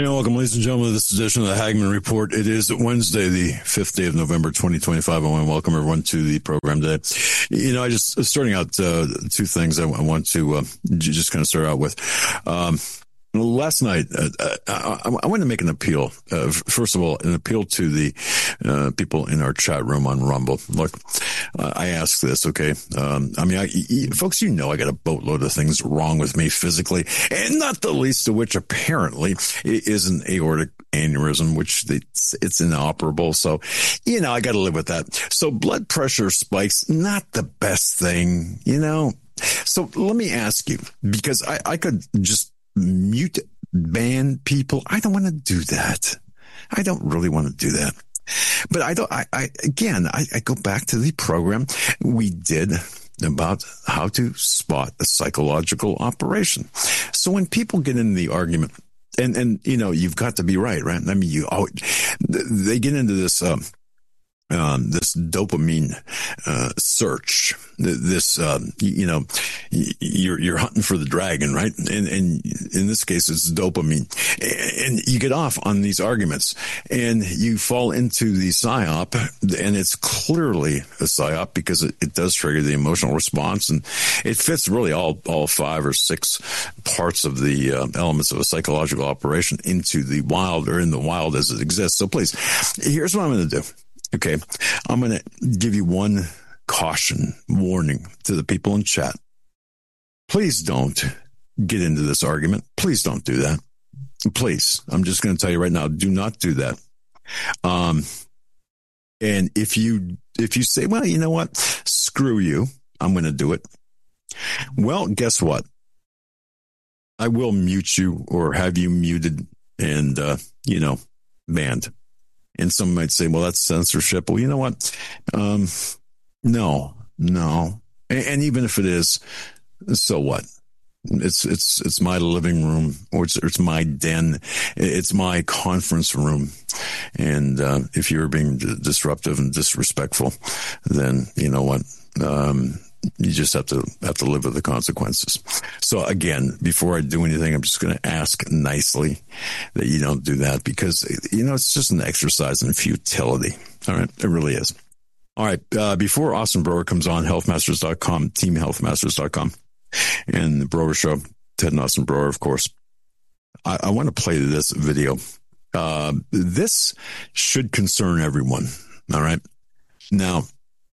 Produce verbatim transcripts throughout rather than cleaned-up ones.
And welcome, ladies and gentlemen, to this edition of the Hagmann Report. It is Wednesday, the fifth day of November, twenty twenty-five. I want to welcome everyone to the program today. You know, I just, starting out, uh, two things I, I want to, uh, just kind of start out with. Um, Last night, uh, I, I want to make an appeal. Uh, first of all, an appeal to the uh, people in our chat room on Rumble. Look, uh, I ask this, okay? Um, I mean, I, y- folks, you know I got a boatload of things wrong with me physically, and not the least of which apparently is an aortic aneurysm, which it's, it's inoperable. So, you know, I got to live with that. So blood pressure spikes, not the best thing, you know? So let me ask you, because I, I could just mute, ban people. I don't want to do that. I don't really want to do that. But I don't, I, I again, I, I go back to the program we did about how to spot a psychological operation. So when people get into the argument, and, and, you know, you've got to be right, right? I mean, you, oh, they get into this, um, Um, this dopamine, uh, search, this, um, you know, you're, you're hunting for the dragon, right? And, and in this case, it's dopamine. And you get off on these arguments and you fall into the psyop, and it's clearly a psyop because it, it does trigger the emotional response, and it fits really all, all five or six parts of the uh, elements of a psychological operation into the wild, or in the wild as it exists. So please, here's what I'm going to do. Okay, I'm going to give you one caution, warning to the people in chat. Please don't get into this argument. Please don't do that. Please, I'm just going to tell you right now, do not do that. Um, and if you if you say, well, you know what, screw you, I'm going to do it. Well, guess what? I will mute you or have you muted and, uh, you know, banned. And some might say, well, that's censorship. Well, you know what? Um, no, no. And, and even if it is, so what? It's, it's, it's my living room, or it's, it's my den. It's my conference room. And, uh, if you're being d- disruptive and disrespectful, then you know what? Um, you just have to have to live with the consequences. So again, before I do anything, I'm just going to ask nicely that you don't do that, because, you know, it's just an exercise in futility. All right. It really is. All right. Uh, before Austin Brower comes on, health masters dot com, team health masters dot com, and the Brower Show, Ted and Austin Brower, of course, I, I want to play this video. Uh, this should concern everyone. All right. Now,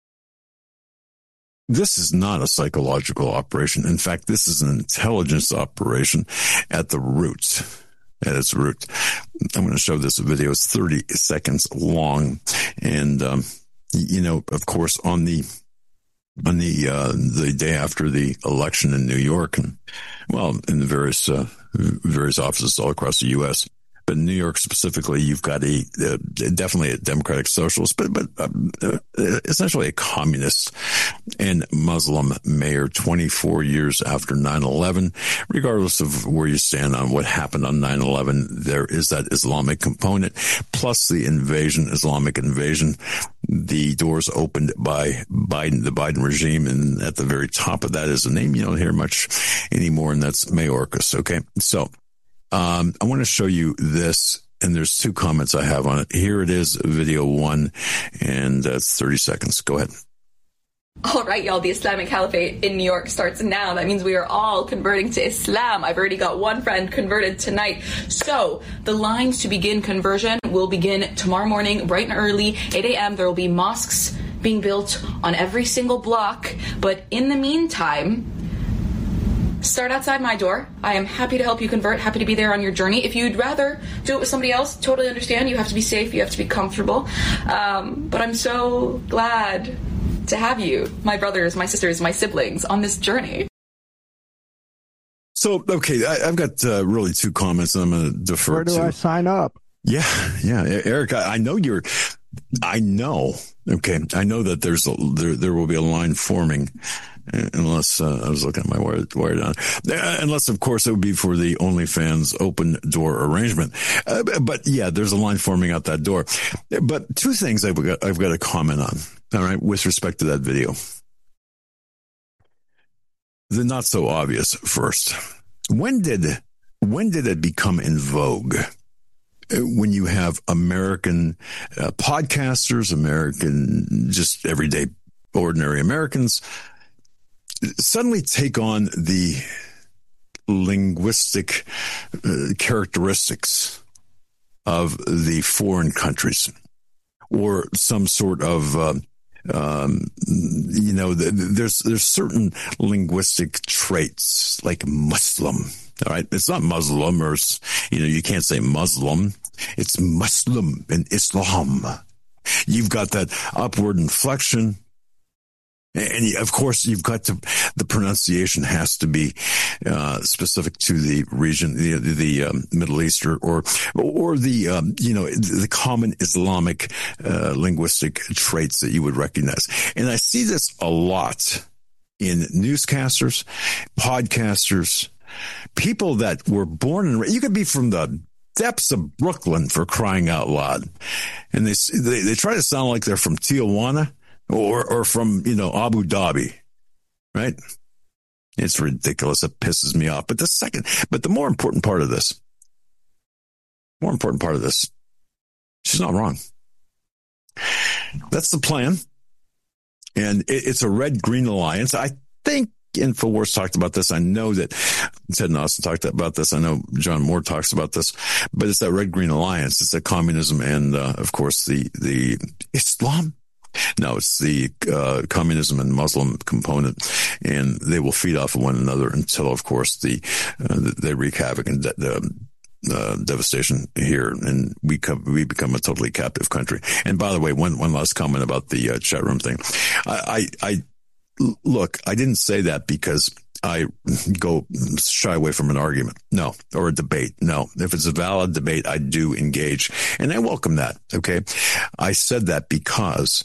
this is not a psychological operation. In fact, this is an intelligence operation at the root, at its root. I'm going to show this video. It's thirty seconds long. And, um, you know, of course, on the, on the, uh, the day after the election in New York, and, well, in the various, uh, various offices all across the U S, but in New York specifically, you've got a uh, definitely a democratic socialist, but but uh, essentially a communist and Muslim mayor twenty-four years after nine eleven. Regardless of where you stand on what happened on nine eleven, there is that Islamic component, plus the invasion, Islamic invasion. The doors opened by Biden, the Biden regime, and at the very top of that is a name you don't hear much anymore, and that's Mayorkas. Okay, so. Um, I want to show you this, and there's two comments I have on it. Here it is, video one, and that's thirty seconds. Go ahead. All right, y'all, the Islamic Caliphate in New York starts now. That means we are all converting to Islam. I've already got one friend converted tonight. So the lines to begin conversion will begin tomorrow morning, bright and early, eight a.m. There will be mosques being built on every single block. But in the meantime, start outside my door. I am happy to help you convert, happy to be there on your journey. If you'd rather do it with somebody else, totally understand. You have to be safe, you have to be comfortable. Um, but I'm so glad to have you, my brothers, my sisters, my siblings, on this journey. So, okay, I, I've got uh, really two comments I'm going to defer to. Where do to. I sign up? Yeah, yeah. Eric, I, I know you're, I know, okay, I know that there's a, there, there will be a line forming. Unless uh, I was looking at my wire, wire down, uh, unless of course it would be for the OnlyFans open door arrangement. Uh, but yeah, there's a line forming out that door. But two things I've got, I've got to comment on. All right, with respect to that video, the not so obvious first. When did when did it become in vogue when you have American uh, podcasters, American, just everyday, ordinary Americans suddenly take on the linguistic uh, characteristics of the foreign countries, or some sort of, uh, um, you know, there's there's certain linguistic traits like Muslim. All right, it's not Muslim, or you know, you can't say Muslim. It's Muslim and Islam. You've got that upward inflection. And of course, you've got to, the pronunciation has to be uh, specific to the region, the, the um, Middle East, or, or, or the, um, you know, the common Islamic uh, linguistic traits that you would recognize. And I see this a lot in newscasters, podcasters, people that were born and you could be from the depths of Brooklyn, for crying out loud, and they they, they try to sound like they're from Tijuana. Or, or from, you know, Abu Dhabi, right? It's ridiculous. It pisses me off. But the second, but the more important part of this, more important part of this, she's not wrong. That's the plan. And it, it's a red-green alliance. I think InfoWars talked about this. I know that Ted and Austin talked about this. I know John Moore talks about this. But it's that red-green alliance. It's that communism and, uh, of course, the, the Islam. No, it's the uh, communism and Muslim component, and they will feed off of one another until, of course, the uh, they wreak havoc and de- uh, devastation here, and we come, we become a totally captive country. And by the way, one one last comment about the uh, chat room thing. I, I, I look, I didn't say that because I go shy away from an argument. No. Or a debate. No. If it's a valid debate, I do engage. And I welcome that. Okay. I said that because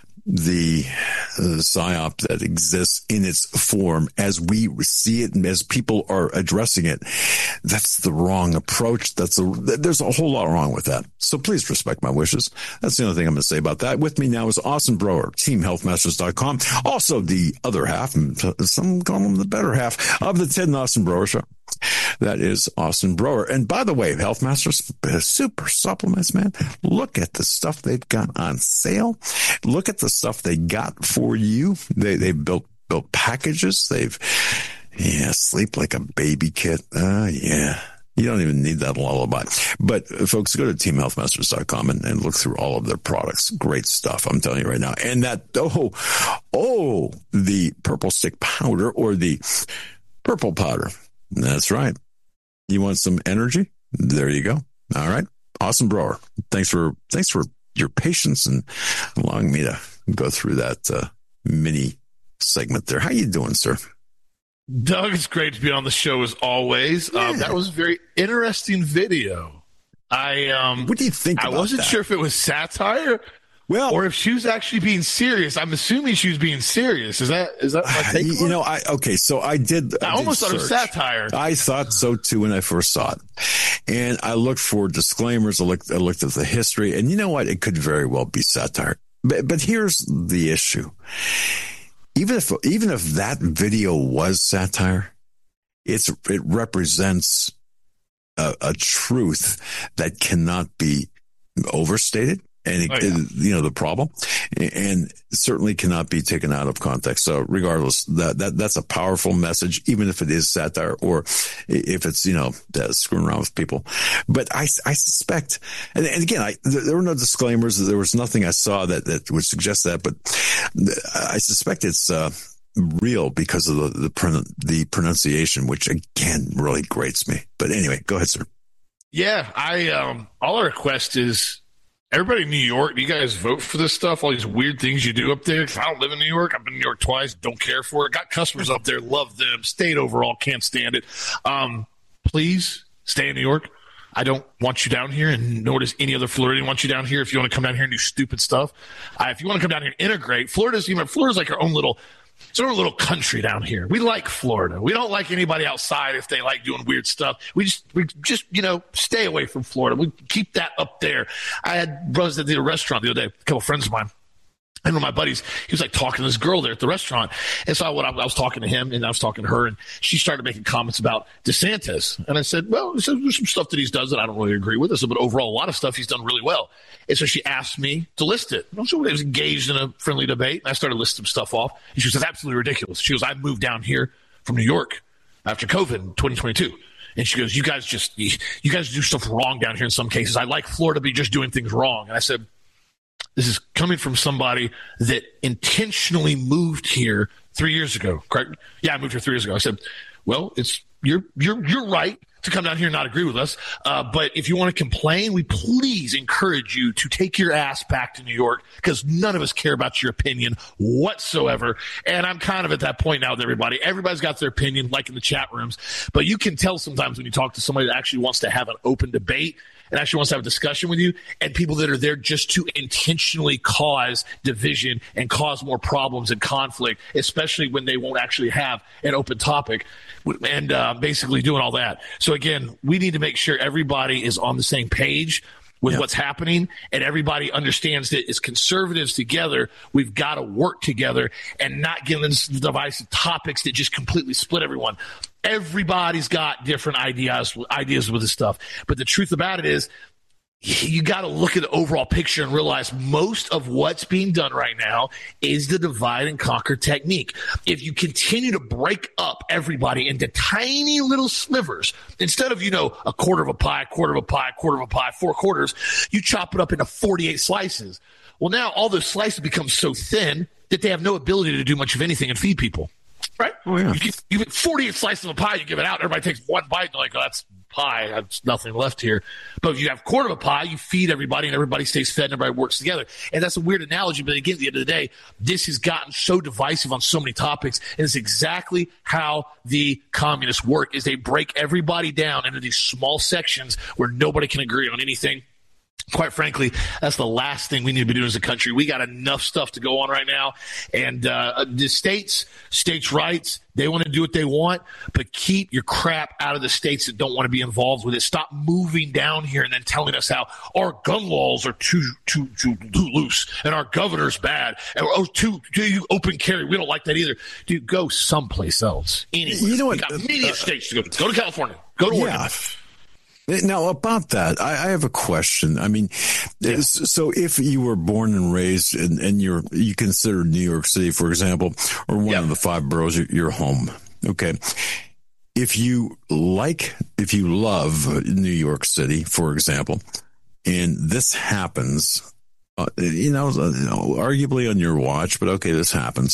the uh, psyop that exists in its form as we see it and as people are addressing it, that's the wrong approach. That's a, there's a whole lot wrong with that. So please respect my wishes. That's the only thing I'm going to say about that. With me now is Austin Broer, team health masters dot com. Also the other half, and some call him the better half, of the Ted and Austin Broer Show. That is Austin Broer. And by the way, Health Masters, super supplements, man. Look at the stuff they've got on sale. Look at the stuff they got for you. They, they've built, built packages. They've, yeah, sleep like a baby kit. Uh, yeah. You don't even need that lullaby. But folks, go to team health masters dot com and, and look through all of their products. Great stuff. I'm telling you right now. And that, oh, oh, the purple stick powder, or the purple powder. That's right. You want some energy? There you go. All right. Austin Broer. Thanks for, thanks for your patience and allowing me to go through that uh, mini segment there. How you doing, sir? Doug, it's great to be on the show as always. Yeah. Um, that was a very interesting video. I, um, what do you think about I wasn't that? sure if it was satire. Well, or if she was actually being serious. I'm assuming she was being serious. Is that is that my take? You know, I okay. So I did. I, I almost did thought it was satire. I thought so too when I first saw it, and I looked for disclaimers. I looked. I looked at the history, and you know what? It could very well be satire. But but here's the issue. Even if even if that video was satire, it's it represents a, a truth that cannot be overstated. And, it, oh, yeah. you know, the problem, and certainly cannot be taken out of context. So regardless, that, that, that's a powerful message, even if it is satire or if it's, you know, uh, screwing around with people. But I, I suspect, and, and again, I, there were no disclaimers. There was nothing I saw that, that would suggest that, but I suspect it's, uh, real because of the, the, the pronunciation, which again really grates me. But anyway, go ahead, sir. Yeah. I, um, all I request is, everybody in New York, do you guys vote for this stuff? All these weird things you do up there? Because I don't live in New York. I've been in New York twice. Don't care for it. Got customers up there. Love them. State overall. Can't stand it. Um, please stay in New York. I don't want you down here, and nor does any other Floridian want you down here. If you want to come down here and do stupid stuff, uh, if you want to come down here and integrate, Florida's even Florida's like our own little. It's our own little country down here. We like Florida. We don't like anybody outside if they like doing weird stuff. We just, we just, you know, stay away from Florida. We keep that up there. I had brothers at the restaurant the other day, a couple of friends of mine, And one of my buddies, he was like talking to this girl there at the restaurant. And so I, I was talking to him and I was talking to her, and she started making comments about DeSantis. And I said, well, there's some stuff that he's done that I don't really agree with. I said, but overall, a lot of stuff he's done really well. And so she asked me to list it. And so I was engaged in a friendly debate, and I started listing some stuff off. And she was absolutely ridiculous. She goes, I moved down here from New York after COVID in twenty twenty-two. And she goes, you guys just, you, you guys do stuff wrong down here in some cases. I like Florida to be just doing things wrong. And I said, this is coming from somebody that intentionally moved here three years ago, correct? Yeah, I moved here three years ago. I said, well, it's you're you're you're right to come down here and not agree with us. Uh, but if you want to complain, we please encourage you to take your ass back to New York, because none of us care about your opinion whatsoever. And I'm kind of at that point now with everybody. Everybody's got their opinion, like in the chat rooms. But you can tell sometimes when you talk to somebody that actually wants to have an open debate and actually wants to have a discussion with you, and people that are there just to intentionally cause division and cause more problems and conflict, especially when they won't actually have an open topic, and uh, basically doing all that. So again, we need to make sure everybody is on the same page with yep. what's happening, and everybody understands that as conservatives together, we've got to work together and not get into divisive topics that just completely split everyone. Everybody's got different ideas, ideas with this stuff. But the truth about it is, you got to look at the overall picture and realize most of what's being done right now is the divide and conquer technique. If you continue to break up everybody into tiny little slivers, instead of, you know, a quarter of a pie, quarter of a pie, quarter of a pie, four quarters, you chop it up into forty-eight slices. Well, now all those slices become so thin that they have no ability to do much of anything and feed people. Right? Oh, yeah. You, you get forty-eight slices of a pie, you give it out, everybody takes one bite, and they're like, oh, that's pie, that's nothing left here. But if you have a quarter of a pie, you feed everybody, and everybody stays fed, and everybody works together. And that's a weird analogy, but again, at the end of the day, this has gotten so divisive on so many topics, and it's exactly how the communists work, is they break everybody down into these small sections where nobody can agree on anything. Quite frankly, that's the last thing we need to be doing as a country. We got enough stuff to go on right now. And uh, the states, states' rights, they want to do what they want, but keep your crap out of the states that don't want to be involved with it. Stop moving down here and then telling us how our gun laws are too too too, too loose and our governor's bad and oh, too too open carry. We don't like that either. Dude, go someplace else. Anyway, you know what? We got many uh, states to go to. Go to California. Go to Oregon. Yeah. Now, about that, I, I have a question. I mean, yeah. so if you were born and raised and, and you're, you consider New York City, for example, or one yeah. of the five boroughs, your home, okay? If you like, if you love New York City, for example, and this happens, uh, you know, arguably on your watch, but okay, this happens.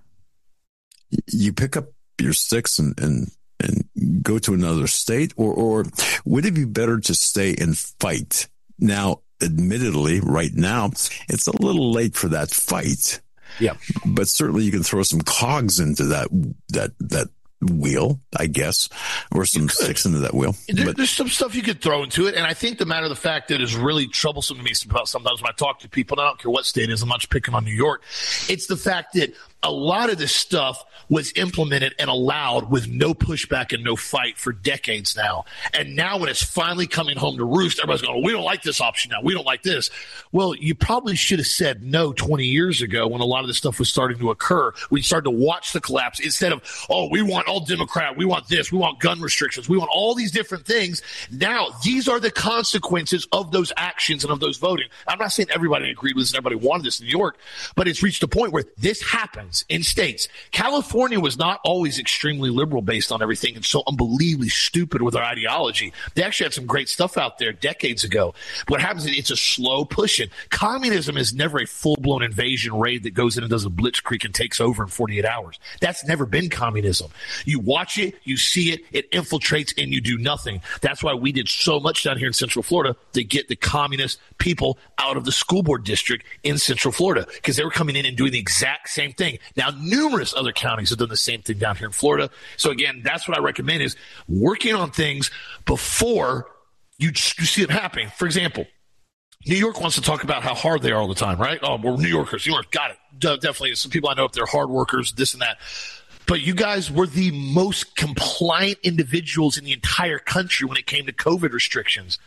You pick up your sticks and, and and go to another state, or, or would it be better to stay and fight? Now, admittedly, right now, it's a little late for that fight. Yeah. But certainly you can throw some cogs into that, that, that wheel, I guess, or some sticks into that wheel. There, but, there's some stuff you could throw into it. And I think the matter of the fact that is really troublesome to me sometimes when I talk to people, and I don't care what state it is, I'm not picking on New York. It's the fact that a lot of this stuff was implemented and allowed with no pushback and no fight for decades now. And now when it's finally coming home to roost, everybody's going, we don't like this option now. We don't like this. Well, you probably should have said no twenty years ago when a lot of this stuff was starting to occur. We started to watch the collapse instead of, oh, we want all Democrat. We want this. We want gun restrictions. We want all these different things. Now, these are the consequences of those actions and of those voting. I'm not saying everybody agreed with this and everybody wanted this in New York, but it's reached a point where this happens in states. California was not always extremely liberal based on everything and so unbelievably stupid with our ideology. They actually had some great stuff out there decades ago. What happens is it's a slow pushing. Communism is never a full-blown invasion raid that goes in and does a blitzkrieg and takes over in forty-eight hours. That's never been communism. You watch it, you see it, it infiltrates, and you do nothing. That's why we did so much down here in Central Florida to get the communist people out of the school board district in Central Florida, because they were coming in and doing the exact same thing. Now, numerous other counties have done the same thing down here in Florida. So again, that's what I recommend, is working on things before you, you see it happening. For example, New York wants to talk about how hard they are all the time, right? Oh, we're New Yorkers. New York, got it. De- definitely. Some people I know, if they're hard workers, this and that. But you guys were the most compliant individuals in the entire country when it came to COVID restrictions.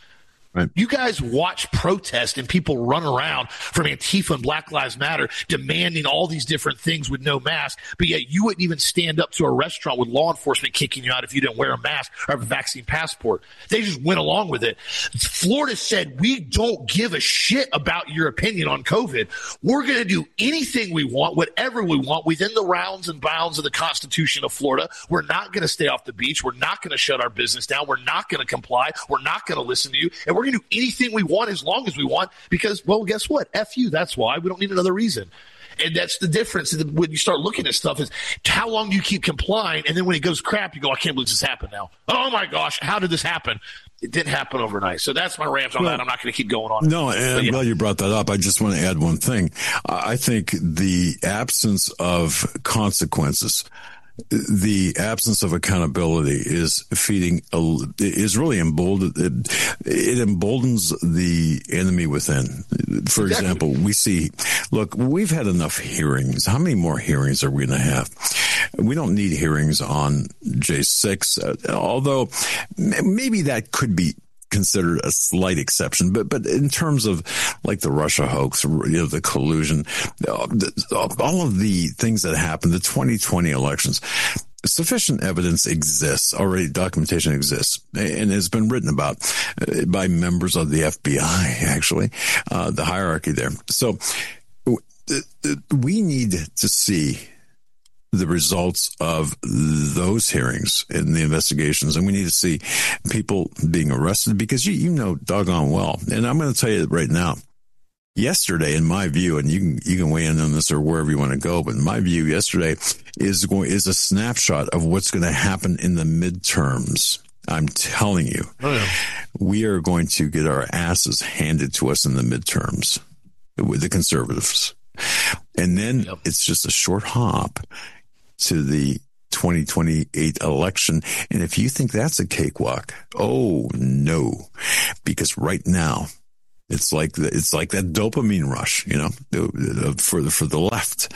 Right. You guys watch protest and people run around from Antifa and Black Lives Matter demanding all these different things with no mask, but yet you wouldn't even stand up to a restaurant with law enforcement kicking you out if you didn't wear a mask or have a vaccine passport. They just went along with it. Florida said, we don't give a shit about your opinion on COVID. We're going to do anything we want, whatever we want, within the rounds and bounds of the Constitution of Florida. We're not going to stay off the beach. We're not going to shut our business down. We're not going to comply. We're not going to listen to you. And we're We're going to do anything we want as long as we want because, well, guess what? F you. That's why. We don't need another reason. And that's the difference when you start looking at stuff is how long do you keep complying? And then when it goes crap, you go, I can't believe this happened now. Oh, my gosh. How did this happen? It didn't happen overnight. So that's my rant on well, that. I'm not going to keep going on. No, and I'm yeah. glad you brought that up. I just want to add one thing. I think the absence of consequences, the absence of accountability is feeding, a, is really emboldened. It, it emboldens the enemy within. For exactly. example, we see, look, we've had enough hearings. How many more hearings are we going to have? We don't need hearings on J six, uh, although maybe that could be considered a slight exception, but but in terms of like the Russia hoax, you know, the collusion, all of the things that happened, the twenty twenty elections, sufficient evidence exists already. Documentation exists and has been written about by members of the F B I. Actually, uh, the hierarchy there. So we need to see the results of those hearings and the investigations. And we need to see people being arrested because you, you know doggone well. And I'm going to tell you right now, yesterday, in my view, and you can, you can weigh in on this or wherever you want to go, but in my view, yesterday is going, is a snapshot of what's going to happen in the midterms. I'm telling you, oh, yeah. we are going to get our asses handed to us in the midterms with the conservatives. And then yep. it's just a short hop to the twenty twenty-eight election. And if you think that's a cakewalk, oh no, because right now it's like the, it's like that dopamine rush, you know, for the, for the left.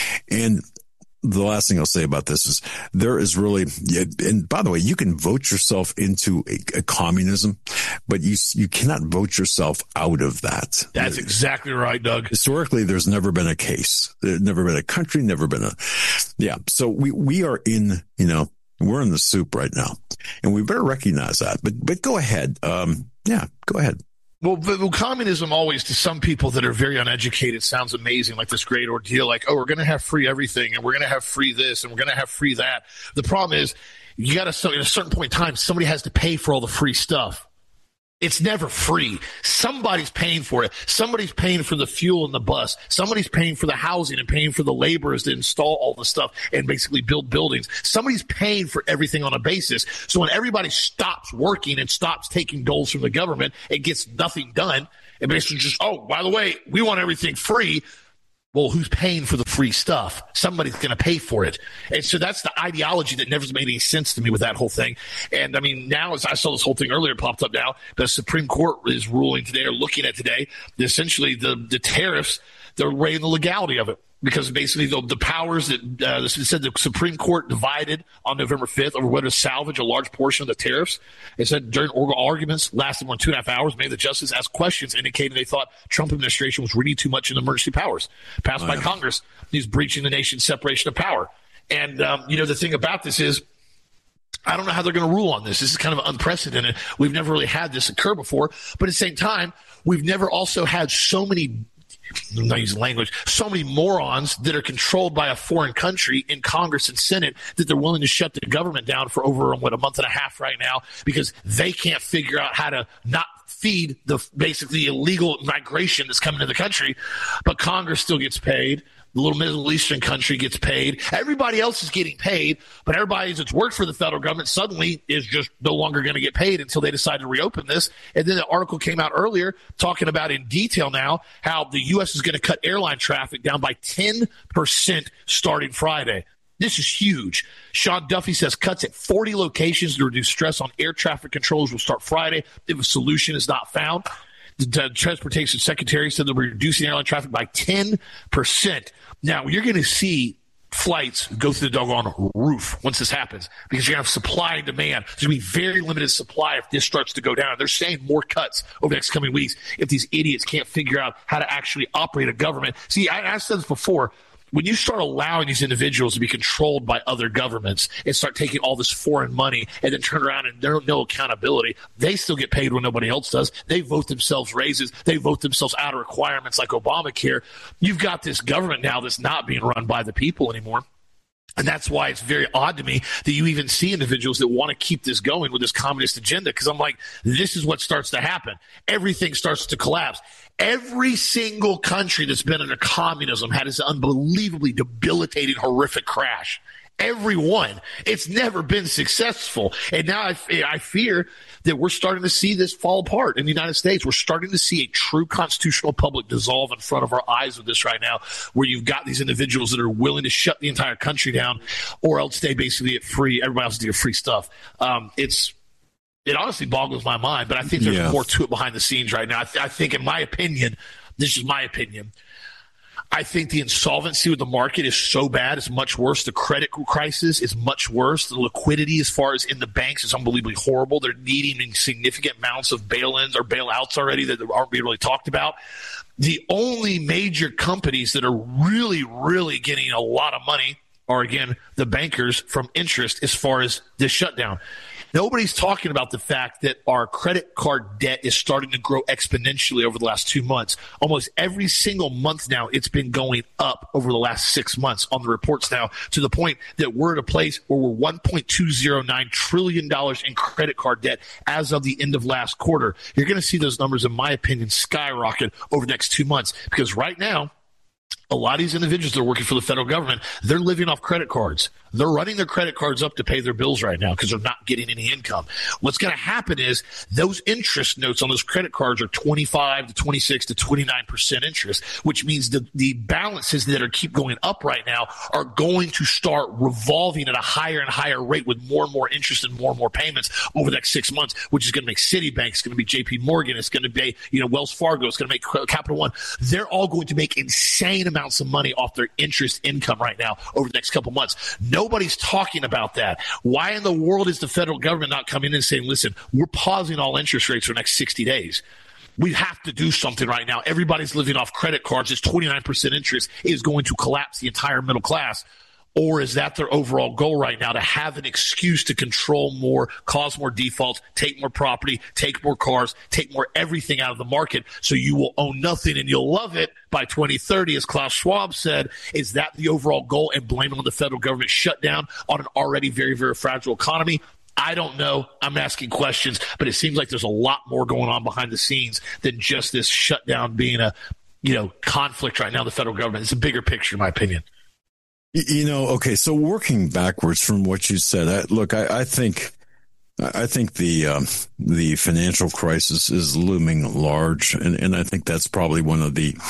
And the last thing I'll say about this is there is really, and by the way, you can vote yourself into a, a communism, but you you cannot vote yourself out of that. That's exactly right, Doug. Historically, there's never been a case. There's never been a country, never been a, yeah. So we, we are in, you know, we're in the soup right now and we better recognize that, but, but go ahead. Um, yeah, go ahead. Well, well, communism always, to some people that are very uneducated, sounds amazing, like this great ordeal, like, oh, we're going to have free everything, and we're going to have free this, and we're going to have free that. The problem is, you got to, at a certain point in time, somebody has to pay for all the free stuff. It's never free. Somebody's paying for it. Somebody's paying for the fuel in the bus. Somebody's paying for the housing and paying for the laborers to install all the stuff and basically build buildings. Somebody's paying for everything on a basis. So when everybody stops working and stops taking doles from the government and gets nothing done, and basically just, oh, by the way, we want everything free. Well, who's paying for the free stuff? Somebody's going to pay for it. And so that's the ideology that never made any sense to me with that whole thing. And I mean, now as I saw this whole thing earlier, it popped up now, the Supreme Court is ruling today or looking at today, essentially the, the tariffs, they're weighing the legality of it. Because basically the, the powers that uh, it said the Supreme Court divided on November fifth over whether to salvage a large portion of the tariffs. It said during oral arguments lasted more than two and a half hours, many of the justices asked questions indicating they thought Trump administration was reading too much in emergency powers passed oh, by yeah. Congress. He's breaching the nation's separation of power. And, um, you know, the thing about this is, I don't know how they're going to rule on this. This is kind of unprecedented. We've never really had this occur before. But at the same time, we've never also had so many I'm not using language, so many morons that are controlled by a foreign country in Congress and Senate that they're willing to shut the government down for over, what, a month and a half right now because they can't figure out how to not feed the basically illegal migration that's coming to the country. But Congress still gets paid. The little Middle Eastern country gets paid. Everybody else is getting paid, but everybody that's worked for the federal government suddenly is just no longer going to get paid until they decide to reopen this. And then the article came out earlier talking about in detail now how the U S is going to cut airline traffic down by ten percent starting Friday. This is huge. Sean Duffy says cuts at forty locations to reduce stress on air traffic controllers will start Friday if a solution is not found. The Transportation Secretary said they'll be reducing airline traffic by ten percent. Now, you're going to see flights go through the doggone roof once this happens, because you're going to have supply and demand. There's going to be very limited supply if this starts to go down. They're saying more cuts over the next coming weeks if these idiots can't figure out how to actually operate a government. See, I, I've said this before. When you start allowing these individuals to be controlled by other governments and start taking all this foreign money and then turn around and there's no accountability, they still get paid when nobody else does. They vote themselves raises. They vote themselves out of requirements like Obamacare. You've got this government now that's not being run by the people anymore. And that's why it's very odd to me that you even see individuals that want to keep this going with this communist agenda, because I'm like, this is what starts to happen. Everything starts to collapse. Every single country that's been under communism had this unbelievably debilitating, horrific crash. Every one. It's never been successful. And now I, I fear that we're starting to see this fall apart in the United States. We're starting to see a true constitutional public dissolve in front of our eyes with this right now, where you've got these individuals that are willing to shut the entire country down, or else they basically get free. Everybody else to get free stuff. Um, it's It honestly boggles my mind, but I think there's yeah. more to it behind the scenes right now. I, th- I think, in my opinion, this is my opinion, I think the insolvency with the market is so bad, it's much worse. The credit crisis is much worse. The liquidity as far as in the banks is unbelievably horrible. They're needing significant amounts of bail-ins or bailouts already that aren't being really talked about. The only major companies that are really, really getting a lot of money are, again, the bankers from interest as far as this shutdown. Nobody's talking about the fact that our credit card debt is starting to grow exponentially over the last two months. Almost every single month now, it's been going up over the last six months on the reports now, to the point that we're at a place where we're one point two zero nine trillion dollars in credit card debt as of the end of last quarter. You're going to see those numbers, in my opinion, skyrocket over the next two months, because right now, a lot of these individuals that are working for the federal government, they're living off credit cards. They're running their credit cards up to pay their bills right now because they're not getting any income. What's going to happen is those interest notes on those credit cards are twenty-five to twenty-six to twenty-nine percent interest, which means the, the balances that are keep going up right now are going to start revolving at a higher and higher rate with more and more interest and more and more payments over the next six months, which is going to make Citibank, it's going to be J P Morgan, it's going to be, you know, Wells Fargo, it's going to make Capital One. They're all going to make insane amounts of money off their interest income right now over the next couple months. Nobody's talking about that. Why in the world is the federal government not coming in and saying, listen, we're pausing all interest rates for the next sixty days? We have to do something right now. Everybody's living off credit cards. This twenty-nine percent interest is going to collapse the entire middle class. Or is that their overall goal right now, to have an excuse to control more, cause more defaults, take more property, take more cars, take more everything out of the market, so you will own nothing and you'll love it by twenty thirty, as Klaus Schwab said? Is that the overall goal, and blaming on the federal government shutdown on an already very, very fragile economy? I don't know. I'm asking questions, but it seems like there's a lot more going on behind the scenes than just this shutdown being a, you know, conflict right now in the federal government. It's a bigger picture, in my opinion. You know, okay, so working backwards from what you said, I, look, I, I think, I think the um, the financial crisis is looming large, and, and I think that's probably one of the,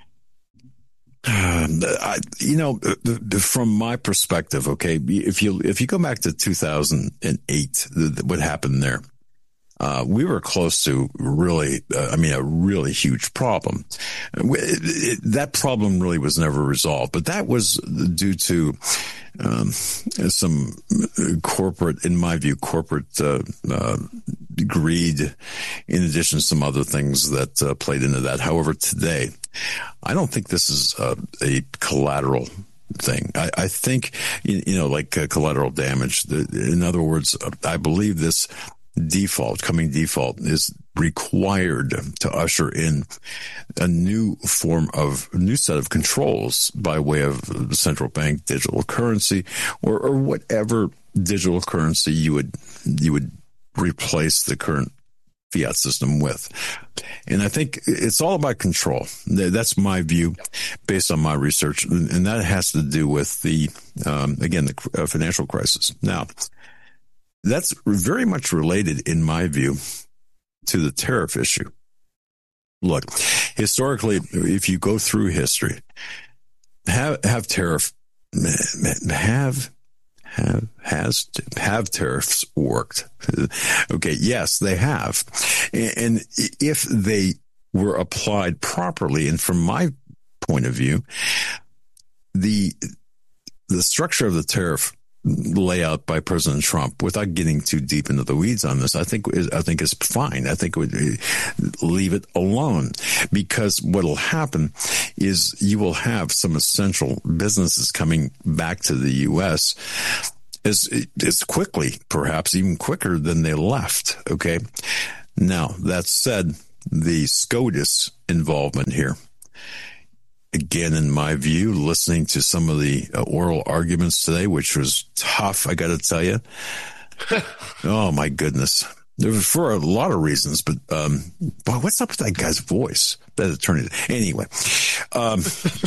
uh, I, you know, from my perspective, okay, if you if you go back to two thousand eight, the, what happened there? Uh, we were close to really, uh, I mean, a really huge problem. It, it, that problem really was never resolved, but that was due to um, some corporate, in my view, corporate uh, uh, greed, in addition to some other things that uh, played into that. However, today, I don't think this is uh, a collateral thing. I, I think, you know, like uh, collateral damage. In other words, I believe this default, coming default, is required to usher in a new form of, new set of controls by way of central bank digital currency, or, or whatever digital currency you would, you would replace the current fiat system with. And I think it's all about control. That's my view based on my research. And that has to do with the, um, again, the financial crisis. Now, that's very much related, in my view, to the tariff issue. Look, historically, if you go through history, have have tariff have have has have tariffs worked? Okay, yes, they have, and if they were applied properly, and from my point of view, the the structure of the tariff layout by President Trump, without getting too deep into the weeds on this, I think I think is fine. I think it would leave it alone, because what will happen is you will have some essential businesses coming back to the U S as as quickly, perhaps even quicker than they left. Okay. Now, that said, the SCOTUS involvement here, again, in my view, listening to some of the uh, oral arguments today, which was tough, I got to tell you. Oh, my goodness. For a lot of reasons, but, um, boy, what's up with that guy's voice? That attorney. Anyway, um,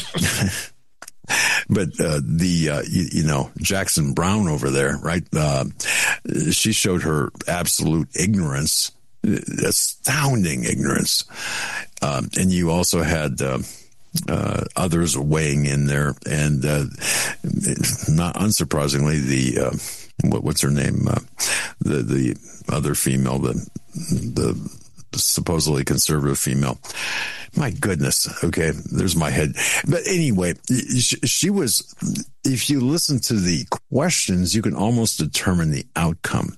but, uh, the, uh, you, you know, Jackson Brown over there, right? Uh, she showed her absolute ignorance, astounding ignorance. Um, and you also had, uh, Uh, others weighing in there, and uh, not unsurprisingly, the uh, what, what's her name, uh, the the other female, the the supposedly conservative female. My goodness. Okay, there's my head. But anyway, she, she was. If you listen to the questions, you can almost determine the outcome.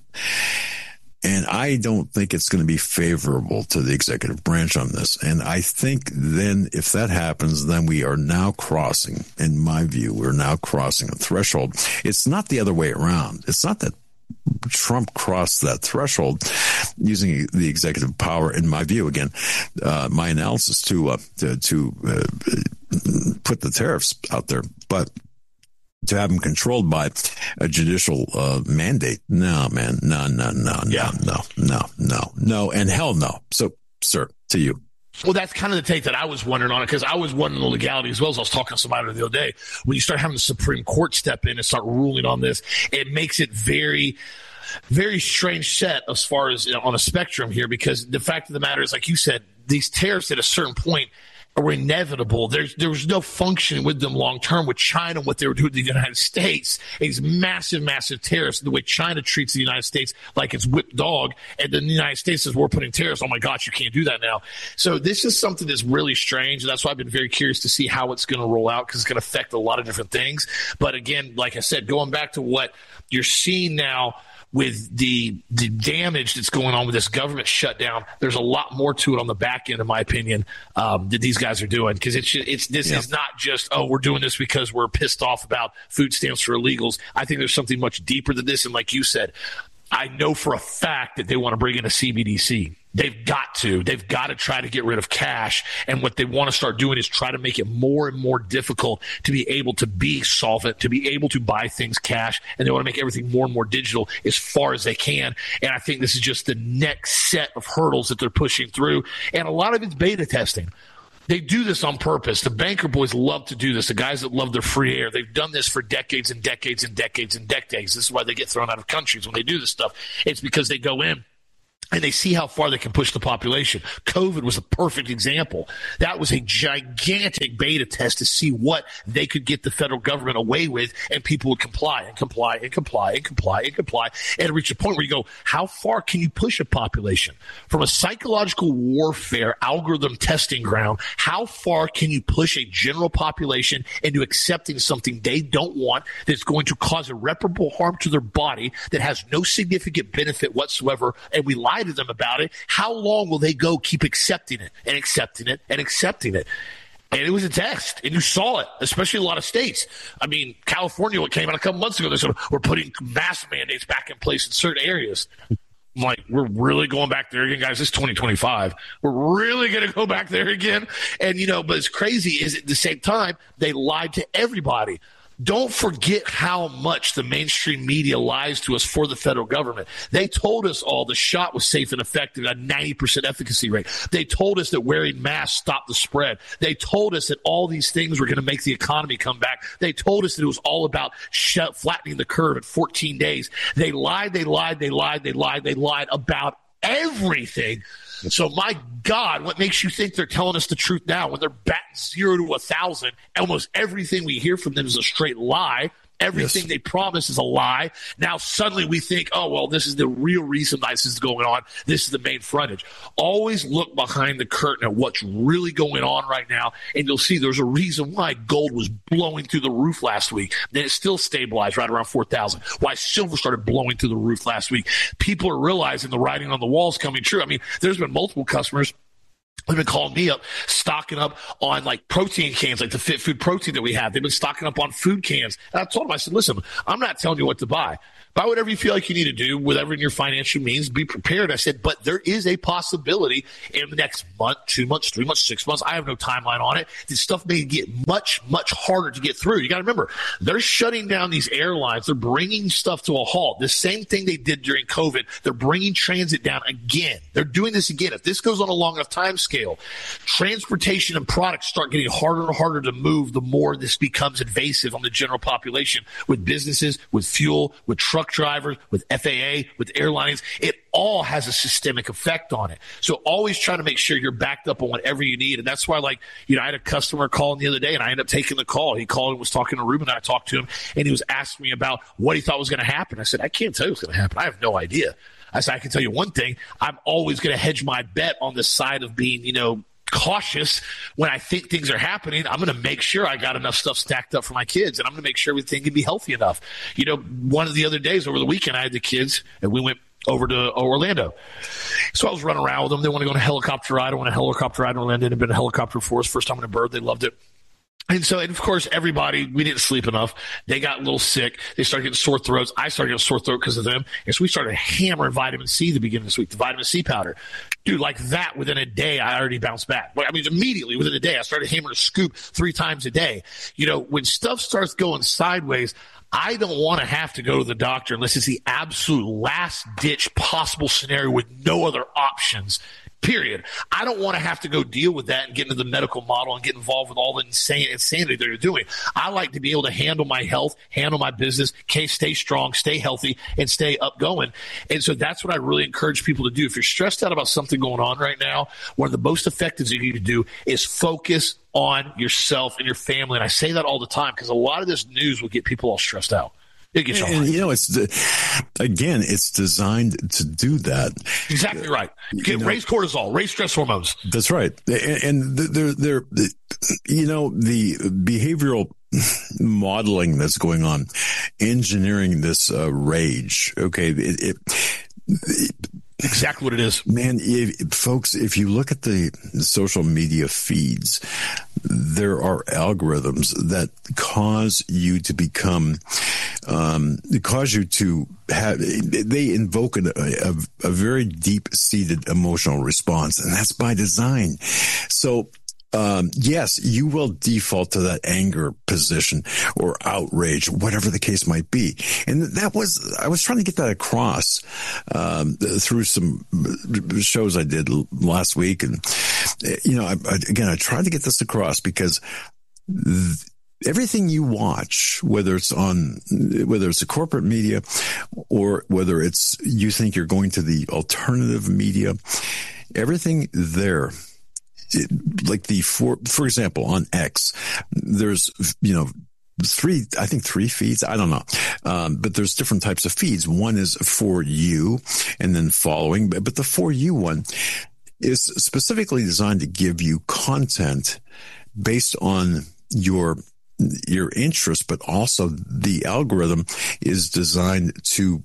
And I don't think it's going to be favorable to the executive branch on this. And I think then if that happens, then we are now crossing, in my view, we're now crossing a threshold. It's not the other way around. It's not that Trump crossed that threshold using the executive power, in my view, again, uh, my analysis to, uh, to, to uh, put the tariffs out there. But to have them controlled by a judicial uh, mandate. No, man. No, no, no, yeah. no, no, no, no, no, and hell no. So, sir, to you. Well, that's kind of the take that I was wondering on it, because I was wondering the legality as well. As I was talking to somebody the other day, when you start having the Supreme Court step in and start ruling on this, it makes it very, very strange set as far as, you know, on a spectrum here, because the fact of the matter is, like you said, these tariffs at a certain point are inevitable. There's there was no function with them long term with China, what they were doing to the United States. These massive, massive tariffs, the way China treats the United States like it's whipped dog, and then the United States says we're putting tariffs. Oh my gosh, you can't do that now. So this is something that's really strange, and that's why I've been very curious to see how it's going to roll out, because it's going to affect a lot of different things. But again, like I said, going back to what you're seeing now with the the damage that's going on with this government shutdown, there's a lot more to it on the back end, in my opinion, um, that these guys are doing. Because it's it's this yeah. is not just, oh, we're doing this because we're pissed off about food stamps for illegals. I think there's something much deeper than this. And like you said, I know for a fact that they want to bring in a C B D C. They've got to. They've got to try to get rid of cash. And what they want to start doing is try to make it more and more difficult to be able to be solvent, to be able to buy things cash. And they want to make everything more and more digital as far as they can. And I think this is just the next set of hurdles that they're pushing through. And a lot of it's beta testing. They do this on purpose. The banker boys love to do this. The guys that love their free air. They've done this for decades and decades and decades and decades. This is why they get thrown out of countries when they do this stuff. It's because they go in and they see how far they can push the population. COVID was a perfect example. That was a gigantic beta test to see what they could get the federal government away with, and people would comply and comply and comply and comply and comply and reach a point where you go, how far can you push a population? From a psychological warfare algorithm testing ground, how far can you push a general population into accepting something they don't want, that's going to cause irreparable harm to their body, that has no significant benefit whatsoever, and we lie to them about it? How long will they go keep accepting it and accepting it and accepting it? And it was a test, and you saw it, especially in a lot of states. I mean, California, what came out a couple months ago, they said, we're putting mask mandates back in place in certain areas. I'm like, we're really going back there again, guys. This is twenty twenty-five. We're really going to go back there again. And, you know, but it's crazy is at the same time, they lied to everybody. Don't forget how much the mainstream media lies to us for the federal government. They told us all the shot was safe and effective, a ninety percent efficacy rate. They told us that wearing masks stopped the spread. They told us that all these things were going to make the economy come back. They told us that it was all about shut, flattening the curve in fourteen days. They lied, they lied, they lied, they lied, they lied about everything. So, my God, what makes you think they're telling us the truth now when they're batting zero to a thousand? Almost everything we hear from them is a straight lie. Everything yes. they promise is a lie. Now suddenly we think, oh, well, this is the real reason this is going on. This is the main frontage. Always look behind the curtain at what's really going on right now, and you'll see there's a reason why gold was blowing through the roof last week. Then it still stabilized right around four thousand. Why silver started blowing through the roof last week. People are realizing the writing on the wall is coming true. I mean, there's been multiple customers they've been calling me up, stocking up on like protein cans, like the Fit Food protein that we have. They've been stocking up on food cans. And I told them, I said, listen, I'm not telling you what to buy. Buy whatever you feel like you need to do, whatever in your financial means, be prepared. I said, but there is a possibility in the next month, two months, three months, six months. I have no timeline on it. This stuff may get much, much harder to get through. You got to remember, they're shutting down these airlines. They're bringing stuff to a halt. The same thing they did during COVID. They're bringing transit down again. They're doing this again. If this goes on a long enough time scale, transportation and products start getting harder and harder to move the more this becomes invasive on the general population with businesses, with fuel, with truck drivers, with F A A, with airlines. It all has a systemic effect on it. So always try to make sure you're backed up on whatever you need. And that's why, like, you know, I had a customer calling the other day and I ended up taking the call. He called and was talking to Ruben and I talked to him and he was asking me about what he thought was going to happen. I said, I can't tell you what's going to happen. I have no idea. I said, I can tell you one thing. I'm always going to hedge my bet on the side of being, you know, cautious when I think things are happening. I'm going to make sure I got enough stuff stacked up for my kids, and I'm going to make sure everything can be healthy enough. You know, one of the other days over the weekend, I had the kids, and we went over to Orlando. So I was running around with them. They want to go on a helicopter ride. I went on a helicopter ride in Orlando. It had been a helicopter for us. First time on a bird. They loved it. And so, and of course, everybody, we didn't sleep enough. They got a little sick. They started getting sore throats. I started getting sore throat because of them. And so we started hammering vitamin C at the beginning of this week, the vitamin C powder. Dude, like that, within a day, I already bounced back. I mean, immediately within a day, I started hammering a scoop three times a day. You know, when stuff starts going sideways, I don't want to have to go to the doctor unless it's the absolute last ditch possible scenario with no other options. Period. I don't want to have to go deal with that and get into the medical model and get involved with all the insane insanity they're doing. I like to be able to handle my health, handle my business, stay strong, stay healthy, and stay upgoing. And so that's what I really encourage people to do. If you're stressed out about something going on right now, one of the most effective things you need to do is focus on yourself and your family. And I say that all the time because a lot of this news will get people all stressed out. It gets and, you know, it's the, again, it's designed to do that. Exactly right. Get, you raise know, cortisol, raise stress hormones. That's right. And, and they're, they're, you know, the behavioral modeling that's going on, engineering this uh, rage. Okay. It, it, it Exactly what it is. Man, if, folks, if you look at the social media feeds, there are algorithms that cause you to become, um, cause you to have, they invoke a, a, a very deep-seated emotional response, and that's by design. So, Um, yes, you will default to that anger position or outrage, whatever the case might be. And that was, I was trying to get that across, um, through some shows I did last week. And, you know, I, I, again, I tried to get this across because th- everything you watch, whether it's on, whether it's the corporate media or whether it's, you think you're going to the alternative media, everything there, It, like the, for, for example, on X, there's, you know, three, I think three feeds. I don't know. Um, but there's different types of feeds. One is for you and then following, but, but the for you one is specifically designed to give you content based on your, your interest, but also the algorithm is designed to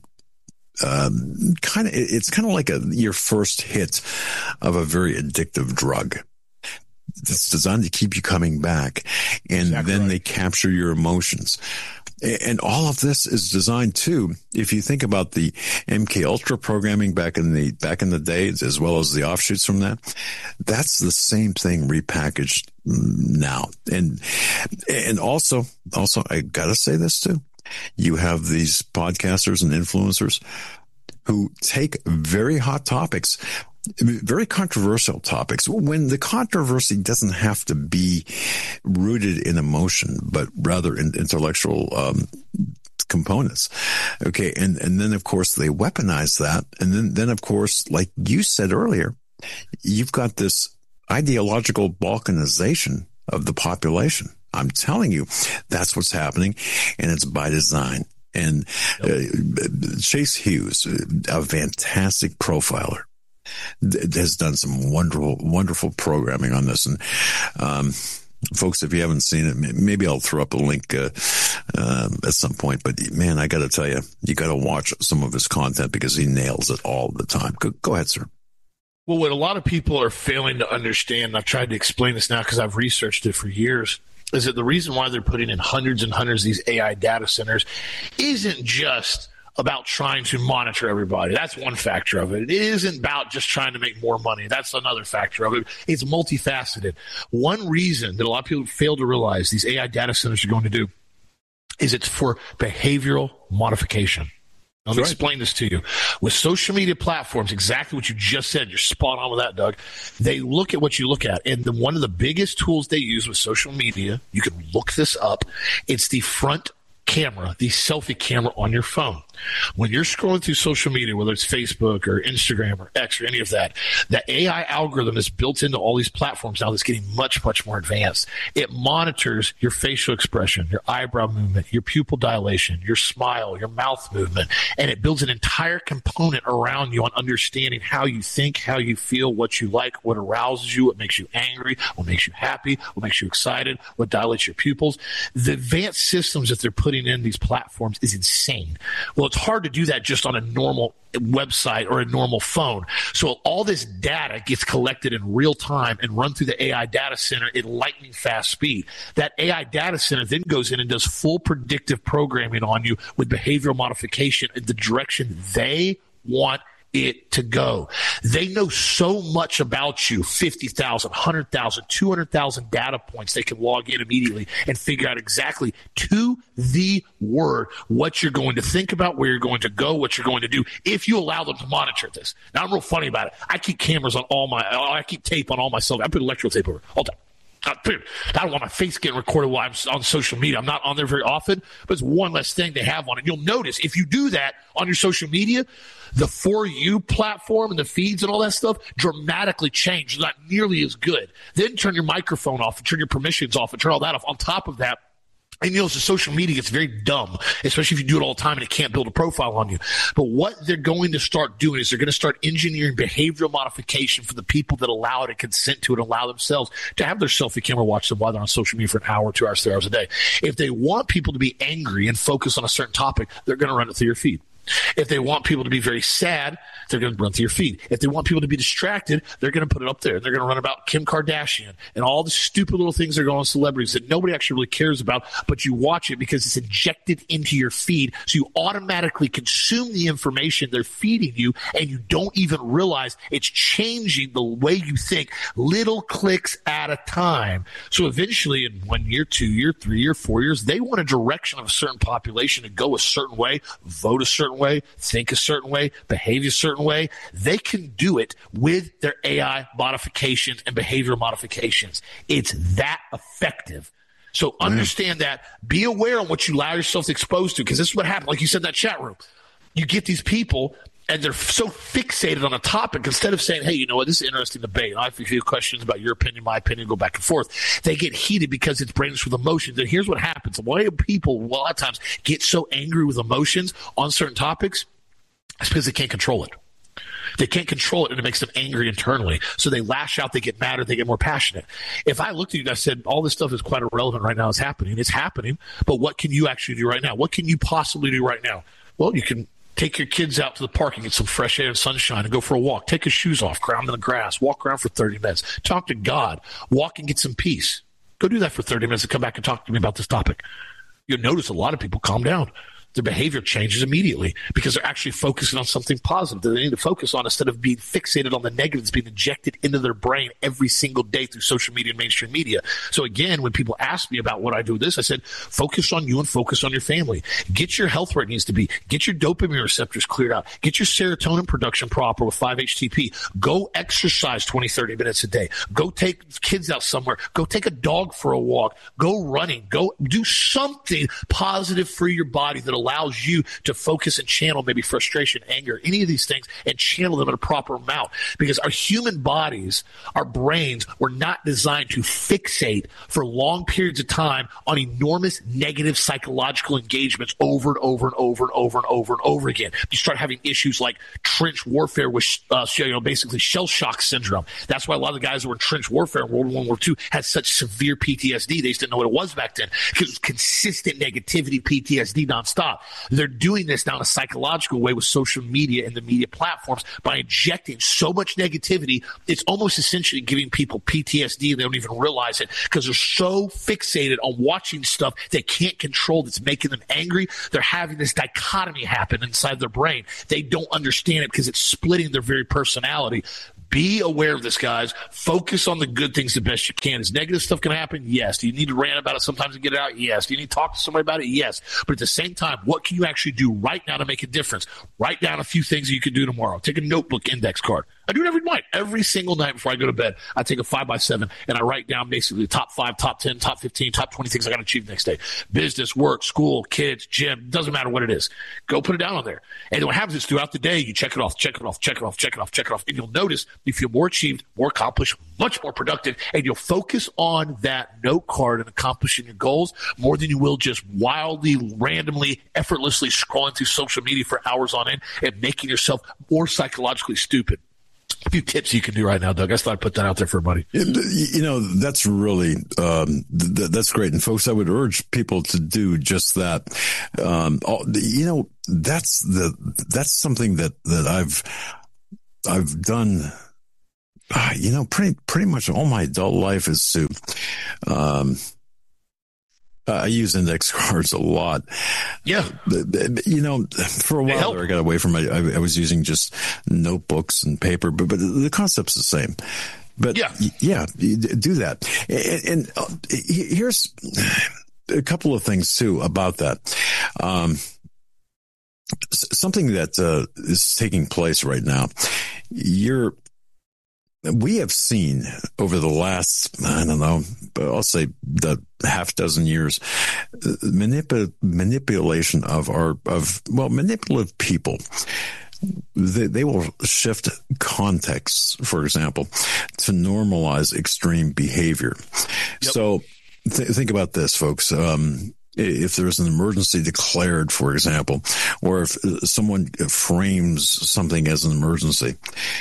um, kind of, it's kind of like a, your first hit of a very addictive drug. It's designed to keep you coming back, and exactly then right. They capture your emotions. And all of this is designed too. If you think about the M K Ultra programming back in the, back in the days, as well as the offshoots from that, that's the same thing repackaged now. And, and also, also, I gotta say this too. You have these podcasters and influencers who take very hot topics, very controversial topics, when the controversy doesn't have to be rooted in emotion, but rather in intellectual um, components. Okay. And, and then, of course, they weaponize that. And then, then, of course, like you said earlier, you've got this ideological balkanization of the population. I'm telling you, that's what's happening, and it's by design. And uh, Chase Hughes, a fantastic profiler, th- has done some wonderful, wonderful programming on this. And um, folks, if you haven't seen it, maybe I'll throw up a link uh, uh, at some point. But man, I got to tell you, you got to watch some of his content because he nails it all the time. Go, go ahead, sir. Well, what a lot of people are failing to understand, and I've tried to explain this now because I've researched it for years, is that the reason why they're putting in hundreds and hundreds of these A I data centers isn't just about trying to monitor everybody. That's one factor of it. It isn't about just trying to make more money. That's another factor of it. It's multifaceted. One reason that a lot of people fail to realize these A I data centers are going to do is it's for behavioral modification. Let me explain this to you. With social media platforms, exactly what you just said, you're spot on with that, Doug. They look at what you look at. And the, one of the biggest tools they use with social media, you can look this up, it's the front camera, the selfie camera on your phone. When you're scrolling through social media, whether it's Facebook or Instagram or X or any of that, the A I algorithm is built into all these platforms now that's getting much, much more advanced. It monitors your facial expression, your eyebrow movement, your pupil dilation, your smile, your mouth movement, and it builds an entire component around you on understanding how you think, how you feel, what you like, what arouses you, what makes you angry, what makes you happy, what makes you excited, what dilates your pupils. The advanced systems that they're putting in these platforms is insane. Well, it's hard to do that just on a normal website or a normal phone. So all this data gets collected in real time and run through the A I data center at lightning fast speed. That A I data center then goes in and does full predictive programming on you with behavioral modification in the direction they want it to go. They know so much about you, fifty thousand, one hundred thousand, two hundred thousand data points. They can log in immediately and figure out exactly to the word what you're going to think about, where you're going to go, what you're going to do, if you allow them to monitor this. Now, I'm real funny about it. I keep cameras on all my, I keep tape on all my cell. I put electrical tape over all the time. I don't want my face getting recorded while I'm on social media. I'm not on there very often, but it's one less thing they have on it. You'll notice if you do that on your social media, the For You platform and the feeds and all that stuff dramatically change. It's not nearly as good. Then turn your microphone off and turn your permissions off and turn all that off. On top of that, and you know, so social media gets very dumb, especially if you do it all the time and it can't build a profile on you. But what they're going to start doing is they're going to start engineering behavioral modification for the people that allow it and consent to it and allow themselves to have their selfie camera watch them while they're on social media for an hour, two hours, three hours a day. If they want people to be angry and focus on a certain topic, they're going to run it through your feed. If they want people to be very sad, they're going to run through your feed. If they want people to be distracted, they're going to put it up there. They're going to run about Kim Kardashian and all the stupid little things that are going on celebrities that nobody actually really cares about, but you watch it because it's injected into your feed. So you automatically consume the information they're feeding you, and you don't even realize it's changing the way you think, little clicks at a time. So eventually, in one year, two year, three year, four years, they want a direction of a certain population to go a certain way, vote a certain way, think a certain way, behave a certain way. They can do it with their A I modifications and behavioral modifications. It's that effective. So understand that. Be aware of what you allow yourself to expose to, because this is what happens. Like you said in that chat room, you get these people and they're so fixated on a topic, instead of saying, hey, you know what, this is an interesting debate. I have a few questions about your opinion, my opinion, go back and forth. They get heated because it's brains with emotions. And here's what happens. Why do people a lot of times get so angry with emotions on certain topics? It's because they can't control it. They can't control it, and it makes them angry internally. So they lash out, they get madder, they get more passionate. If I looked at you and I said, all this stuff is quite irrelevant right now, it's happening, it's happening, but what can you actually do right now? What can you possibly do right now? Well, you can take your kids out to the park and get some fresh air and sunshine and go for a walk. Take your shoes off, ground in the grass, walk around for thirty minutes. Talk to God. Walk and get some peace. Go do that for thirty minutes and come back and talk to me about this topic. You'll notice a lot of people calm down. Their behavior changes immediately because they're actually focusing on something positive that they need to focus on, instead of being fixated on the negative that's being injected into their brain every single day through social media and mainstream media. So again, when people ask me about what I do with this, I said, focus on you and focus on your family. Get your health where it needs to be. Get your dopamine receptors cleared out. Get your serotonin production proper with five H T P. Go exercise twenty, thirty minutes a day. Go take kids out somewhere. Go take a dog for a walk. Go running. Go do something positive for your body that allows you to focus and channel maybe frustration, anger, any of these things, and channel them in a proper amount. Because our human bodies, our brains were not designed to fixate for long periods of time on enormous negative psychological engagements over and over and over and over and over and over again. You start having issues like trench warfare with, uh, you know, basically shell shock syndrome. That's why a lot of the guys who were in trench warfare in World War One, World War Two had such severe P T S D. They just didn't know what it was back then because it was consistent negativity, P T S D nonstop. They're doing this now in a psychological way with social media and the media platforms by injecting so much negativity. It's almost essentially giving people P T S D and they don't even realize it because they're so fixated on watching stuff they can't control that's making them angry. They're having this dichotomy happen inside their brain. They don't understand it because it's splitting their very personality. Be aware of this, guys. Focus on the good things the best you can. Is negative stuff going to happen? Yes. Do you need to rant about it sometimes and get it out? Yes. Do you need to talk to somebody about it? Yes. But at the same time, what can you actually do right now to make a difference? Write down a few things that you can do tomorrow. Take a notebook index card. I do it every night. Every single night before I go to bed, I take a five by seven and I write down basically the top five, top ten, top fifteen, top twenty things I got to achieve next day. Business, work, school, kids, gym, doesn't matter what it is. Go put it down on there. And then what happens is throughout the day, you check it off, check it off, check it off, check it off, check it off. And you'll notice you feel more achieved, more accomplished, much more productive, and you'll focus on that note card and accomplishing your goals more than you will just wildly, randomly, effortlessly scrolling through social media for hours on end and making yourself more psychologically stupid. A few tips you can do right now, Doug. I just thought I'd put that out there for everybody. You know, that's really, um, th- that's great. And folks, I would urge people to do just that. Um, all, you know, that's the, that's something that, that I've, I've done, uh, you know, pretty, pretty much all my adult life is to, um, I use index cards a lot. Yeah. You know, for a while there, I got away from it. I, I was using just notebooks and paper, but, but the concept's the same. But yeah, yeah, do that. And, and uh, here's a couple of things too about that. Um, something that uh, is taking place right now. You're, we have seen over the last, I don't know, but I'll say the half dozen years, manip- manipulation of our, of, well, manipulative people. They, they will shift contexts, for example, to normalize extreme behavior. Yep. So th- think about this, folks. Um, If there's an emergency declared, for example, or if someone frames something as an emergency,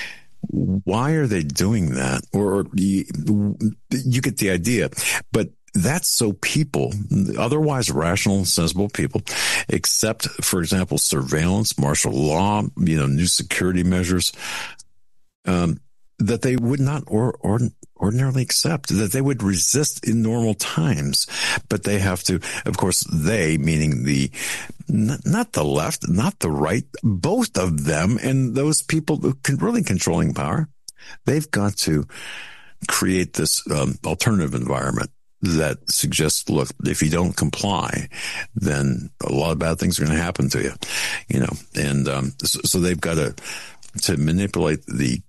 why are they doing that? Or you, you get the idea. But that's so people, otherwise rational, sensible people, accept, for example, surveillance, martial law, you know, new security measures, um, that they would not or, or ordinarily accept, that they would resist in normal times. But they have to, of course, they, meaning the, not, not the left, not the right, both of them, and those people who can really controlling power, they've got to create this um, alternative environment that suggests, look, if you don't comply, then a lot of bad things are going to happen to you, you know, and um, so, so they've got to, to manipulate the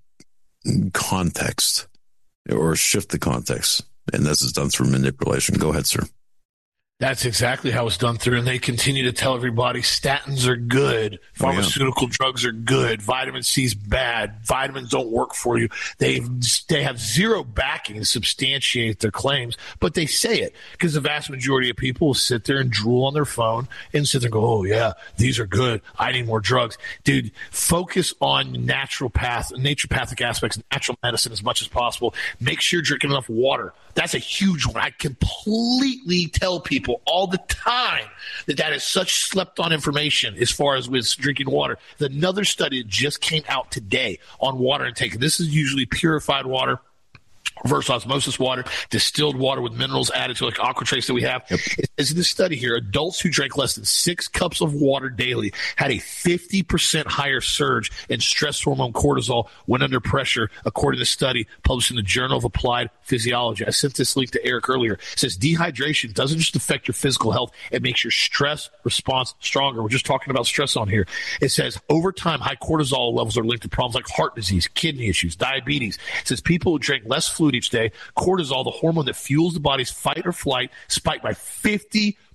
context or shift the context. And this is done through manipulation. Go ahead, sir. That's exactly how it's done through. And they continue to tell everybody statins are good. Pharmaceutical oh, yeah. drugs are good. Vitamin C's bad. Vitamins don't work for you. They they have zero backing to substantiate their claims, but they say it because the vast majority of people will sit there and drool on their phone and sit there and go, oh, yeah, these are good. I need more drugs. Dude, focus on natural path, naturopathic aspects of natural medicine as much as possible. Make sure you're drinking enough water. That's a huge one. I completely tell people all the time that that is such slept on information as far as with drinking water. Another study just came out today on water intake. This is usually purified water, reverse osmosis water, distilled water with minerals added to like Aquatrace that we have. Yep. It says in this study here, adults who drank less than six cups of water daily had a fifty percent higher surge in stress hormone cortisol when under pressure, according to the study published in the Journal of Applied Physiology. I sent this link to Eric earlier. It says dehydration doesn't just affect your physical health, it makes your stress response stronger. We're just talking about stress on here. It says over time, high cortisol levels are linked to problems like heart disease, kidney issues, diabetes. It says people who drink less fluid each day, cortisol, the hormone that fuels the body's fight or flight, spiked by fifty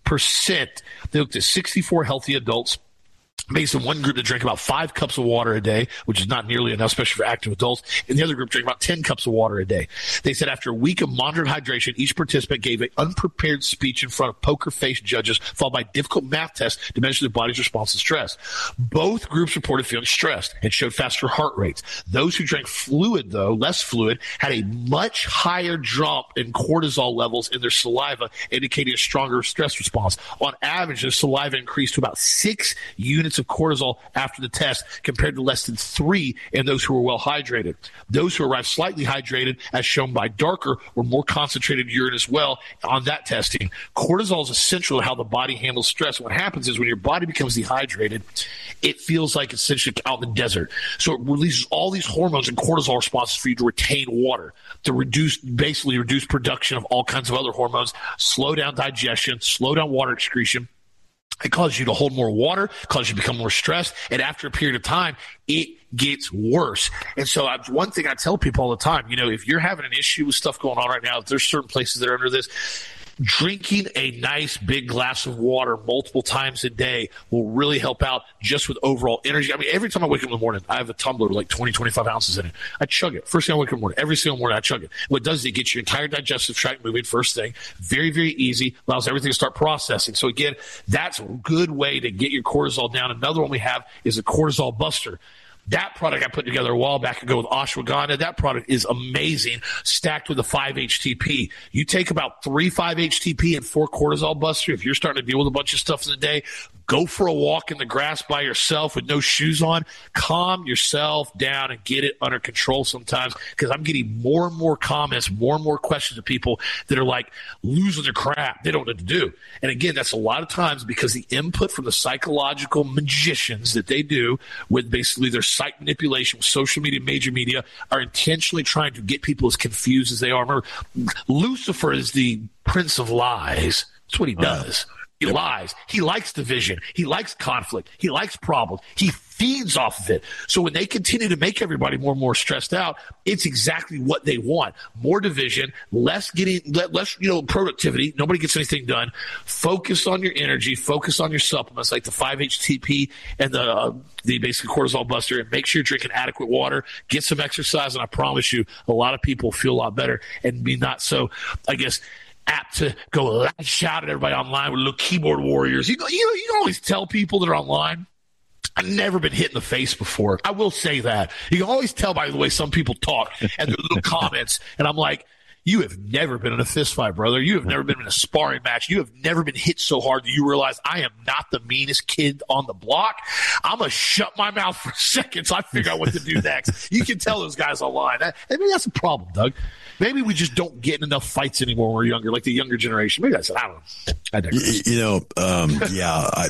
percent. They looked at sixty-four healthy adults. Based on one group that drank about five cups of water a day, which is not nearly enough, especially for active adults, and the other group drank about ten cups of water a day. They said after a week of moderate hydration, each participant gave an unprepared speech in front of poker-faced judges, followed by difficult math tests to measure their body's response to stress. Both groups reported feeling stressed and showed faster heart rates. Those who drank fluid, though, less fluid, had a much higher drop in cortisol levels in their saliva, indicating a stronger stress response. On average, their saliva increased to about six units of cortisol after the test compared to less than three in those who were well hydrated. Those who arrived slightly hydrated, as shown by darker or more concentrated urine as well on that testing. Cortisol is essential to how the body handles stress. What happens is when your body becomes dehydrated, it feels like it's essentially out in the desert. So it releases all these hormones and cortisol responses for you to retain water, to reduce, basically reduce production of all kinds of other hormones, slow down digestion, slow down water excretion. It causes you to hold more water, causes you to become more stressed, and after a period of time, it gets worse. And so I, one thing I tell people all the time, you know, if you're having an issue with stuff going on right now, if there's certain places that are under this, drinking a nice big glass of water multiple times a day will really help out just with overall energy. I mean, every time I wake up in the morning, I have a tumbler with like twenty, twenty-five ounces in it. I chug it. First thing I wake up in the morning, every single morning I chug it. What it does is it gets your entire digestive tract moving first thing. Very, very easy. Allows everything to start processing. So again, that's a good way to get your cortisol down. Another one we have is a cortisol buster. That product I put together a while back ago with ashwagandha, that product is amazing, stacked with a five H T P. You take about three five H T P and four cortisol buster. If you're starting to deal with a bunch of stuff in the day, go for a walk in the grass by yourself with no shoes on. Calm yourself down and get it under control sometimes, because I'm getting more and more comments, more and more questions of people that are like losing their crap. They don't know what to do. And again, that's a lot of times because the input from the psychological magicians that they do with basically their site manipulation with social media, major media, are intentionally trying to get people as confused as they are. Remember, Lucifer is the prince of lies. That's what he does. Uh, he yep. lies. He likes division. He likes conflict. He likes problems. He feeds off of it. So when they continue to make everybody more and more stressed out, it's exactly what they want. More division, less getting, less, you know, productivity. Nobody gets anything done. Focus on your energy. Focus on your supplements like the five H T P and the, uh, the basic cortisol buster, and make sure you're drinking adequate water. Get some exercise, and I promise you, a lot of people feel a lot better and be not so, I guess, apt to go lash out at everybody online with little keyboard warriors. You know, you, you can always tell people that are online. I've never been hit in the face before. I will say that. You can always tell by the way some people talk and their little comments. And I'm like, you have never been in a fist fight, brother. You have never been in a sparring match. You have never been hit so hard that you realize I am not the meanest kid on the block. I'm going to shut my mouth for a second so I figure out what to do next. You can tell those guys online. That, I mean, that's a problem, Doug. Maybe we just don't get in enough fights anymore when we're younger, like the younger generation. Maybe that's it. I don't know. I digress. You, you know, um, yeah, I...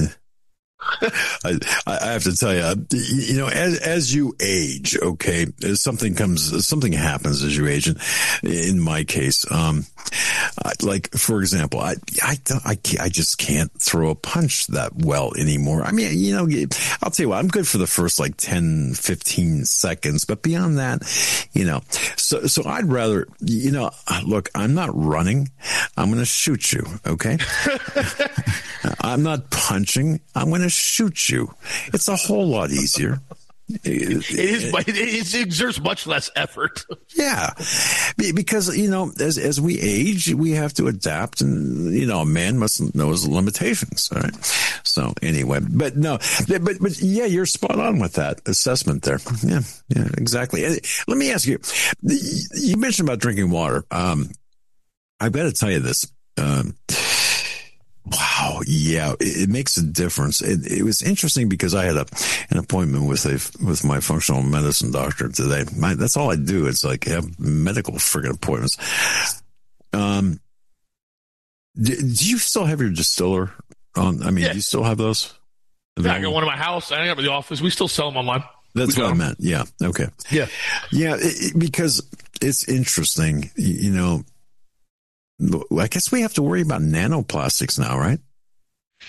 I, I have to tell you, you know, as, as you age, okay, something comes, something happens as you age. And in my case, um, like, for example, I, I, I, I just can't throw a punch that well anymore. I mean, you know, I'll tell you what, I'm good for the first like ten, fifteen seconds, but beyond that, you know, so, so I'd rather, you know, look, I'm not running. I'm going to shoot you. Okay. I'm not punching. I'm going to shoot you. It's a whole lot easier. It is, but it exerts much less effort. Yeah, because, you know, as as we age, we have to adapt, and, you know, a man must know his limitations. All right. So anyway, but no, but but yeah, you're spot on with that assessment there. Yeah, yeah, exactly. Let me ask you. You mentioned about drinking water. Um, I've got to tell you this. Um, Wow. Yeah. It, it makes a difference. It, it was interesting because I had a, an appointment with a, with my functional medicine doctor today. My, that's all I do. It's like have medical friggin' appointments. Um, do, do you still have your distiller on? I mean, yeah. Do you still have those? Yeah, I got one in my house. I got them in the office. We still sell them online. That's what I meant. Yeah. Okay. Yeah. Yeah. It, it, because it's interesting, you, you know, I guess we have to worry about nanoplastics now, right?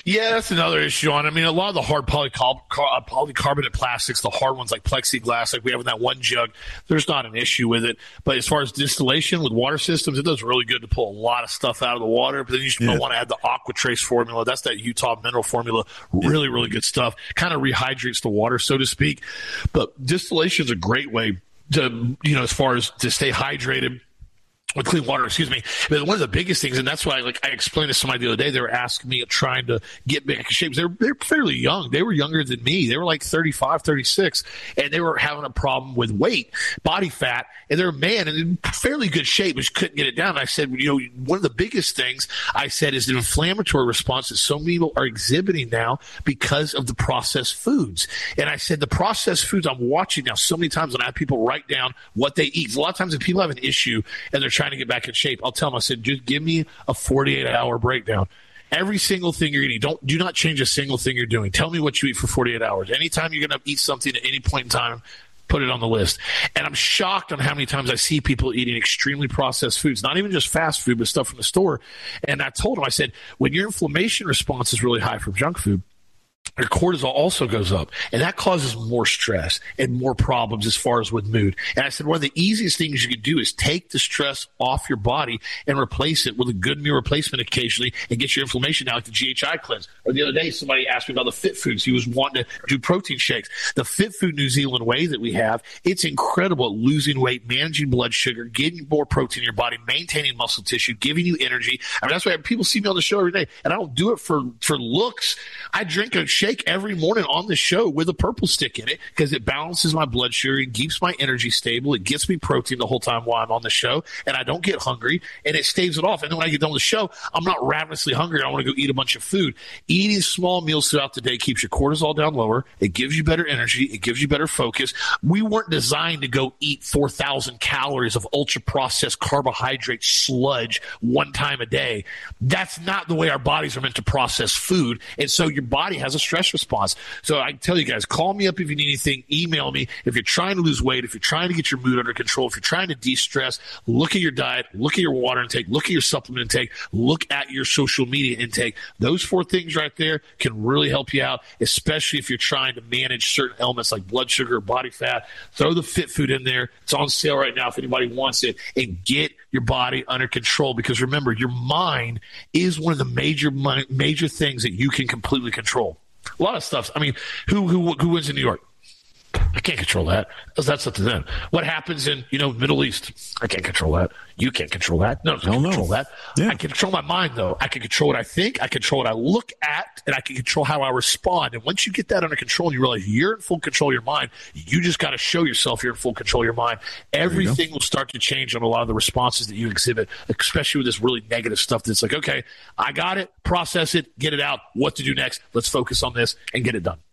Yeah, that's another issue on. I mean, a lot of the hard polycarb- polycarbonate plastics, the hard ones like plexiglass, like we have in that one jug, there's not an issue with it. But as far as distillation with water systems, it does really good to pull a lot of stuff out of the water. But then you just yeah. want to add the AquaTrace formula. That's that Utah mineral formula. Really, really good stuff. Kind of rehydrates the water, so to speak. But distillation is a great way to, you know, as far as to stay hydrated with clean water, excuse me. But one of the biggest things, and that's why, like, I explained to somebody the other day, they were asking me trying to get back in shape. They're, they're fairly young. They were younger than me. They were like thirty-five, thirty-six, and they were having a problem with weight, body fat, and they're a man and in fairly good shape, but couldn't get it down. And I said, you know, one of the biggest things I said is the inflammatory response that so many people are exhibiting now because of the processed foods. And I said, the processed foods I'm watching now so many times when I have people write down what they eat. A lot of times if people have an issue and they're trying to get back in shape, I'll tell them, I said, just give me a forty-eight hour breakdown. Every single thing you're eating, don't do not change a single thing you're doing. Tell me what you eat for forty-eight hours. Anytime you're going to eat something at any point in time, put it on the list. And I'm shocked on how many times I see people eating extremely processed foods, not even just fast food, but stuff from the store. And I told them, I said, when your inflammation response is really high from junk food, your cortisol also goes up, and that causes more stress and more problems as far as with mood. And I said, one of the easiest things you can do is take the stress off your body and replace it with a good meal replacement occasionally and get your inflammation down, like the G H I cleanse. Or the other day, somebody asked me about the Fit Foods. He was wanting to do protein shakes. The Fit Food New Zealand way that we have, it's incredible at losing weight, managing blood sugar, getting more protein in your body, maintaining muscle tissue, giving you energy. I mean, that's why people see me on the show every day, and I don't do it for, for looks. I drink a shake every morning on the show with a purple stick in it because it balances my blood sugar, it keeps my energy stable, it gets me protein the whole time while I'm on the show, and I don't get hungry, and it staves it off. And then when I get done with the show, I'm not ravenously hungry. I want to go eat a bunch of food. Eating small meals throughout the day keeps your cortisol down lower. It gives you better energy. It gives you better focus. We weren't designed to go eat four thousand calories of ultra-processed carbohydrate sludge one time a day. That's not the way our bodies are meant to process food, and so your body has a stress response. So I tell you guys, call me up if you need anything, email me. If you're trying to lose weight, if you're trying to get your mood under control, if you're trying to de-stress, look at your diet, look at your water intake, look at your supplement intake, look at your social media intake. Those four things right there can really help you out, especially if you're trying to manage certain elements like blood sugar, body fat. Throw the Fit Food in there. It's on sale right now if anybody wants it, and get your body under control, because remember, your mind is one of the major major things that you can completely control. A lot of stuff. I mean, who who who wins in New York? I can't control that. That's up to them. What happens in, you know, Middle East? I can't control that. You can't control that. No, I can't control that. Yeah. I can control my mind, though. I can control what I think. I control what I look at, and I can control how I respond. And once you get that under control and you realize you're in full control of your mind, you just got to show yourself you're in full control of your mind. Everything you will start to change on a lot of the responses that you exhibit, especially with this really negative stuff that's like, okay, I got it, process it, get it out, what to do next, let's focus on this and get it done.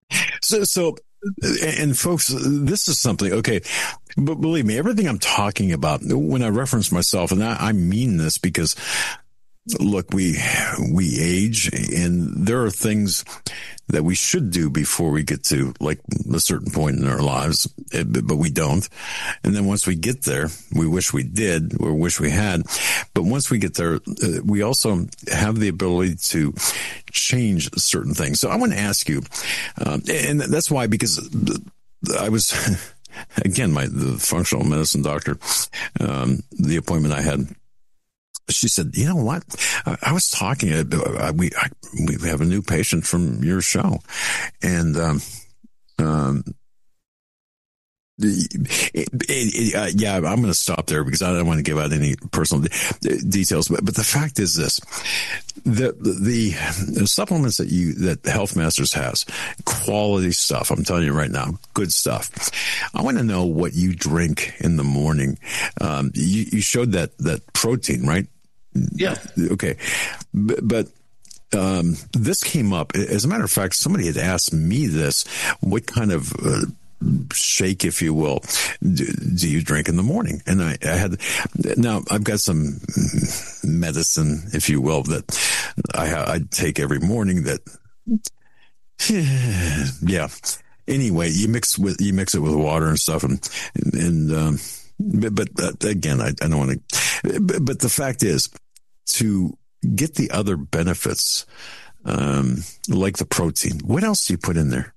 So, so, and folks, this is something, okay, but believe me, everything I'm talking about, when I reference myself, and I, I mean this because, look, we, we age, and there are things that we should do before we get to like a certain point in our lives, but we don't. And then once we get there, we wish we did or wish we had. But once we get there, we also have the ability to change certain things. So I want to ask you, um, and that's why, because I was, again, my, the functional medicine doctor, um, the appointment I had, she said, you know what? I, I was talking, uh, we, I, we have a new patient from your show. And, um, um, it, it, it, uh, yeah, I'm going to stop there because I don't want to give out any personal de- details. But, but the fact is this, the, the, the supplements that you, that Health Masters has, quality stuff. I'm telling you right now, good stuff. I want to know what you drink in the morning. Um, you, you showed that, that protein, right? Yeah. Okay. But, but um, this came up. As a matter of fact, somebody had asked me this, what kind of uh, shake, if you will, do, do you drink in the morning? And I, I had, now I've got some medicine, if you will, that I, I take every morning that, yeah. Anyway, you mix with, you mix it with water and stuff. And, and, um, but, but uh, again, I, I don't want to, but, but the fact is, to get the other benefits um, like the protein. What else do you put in there?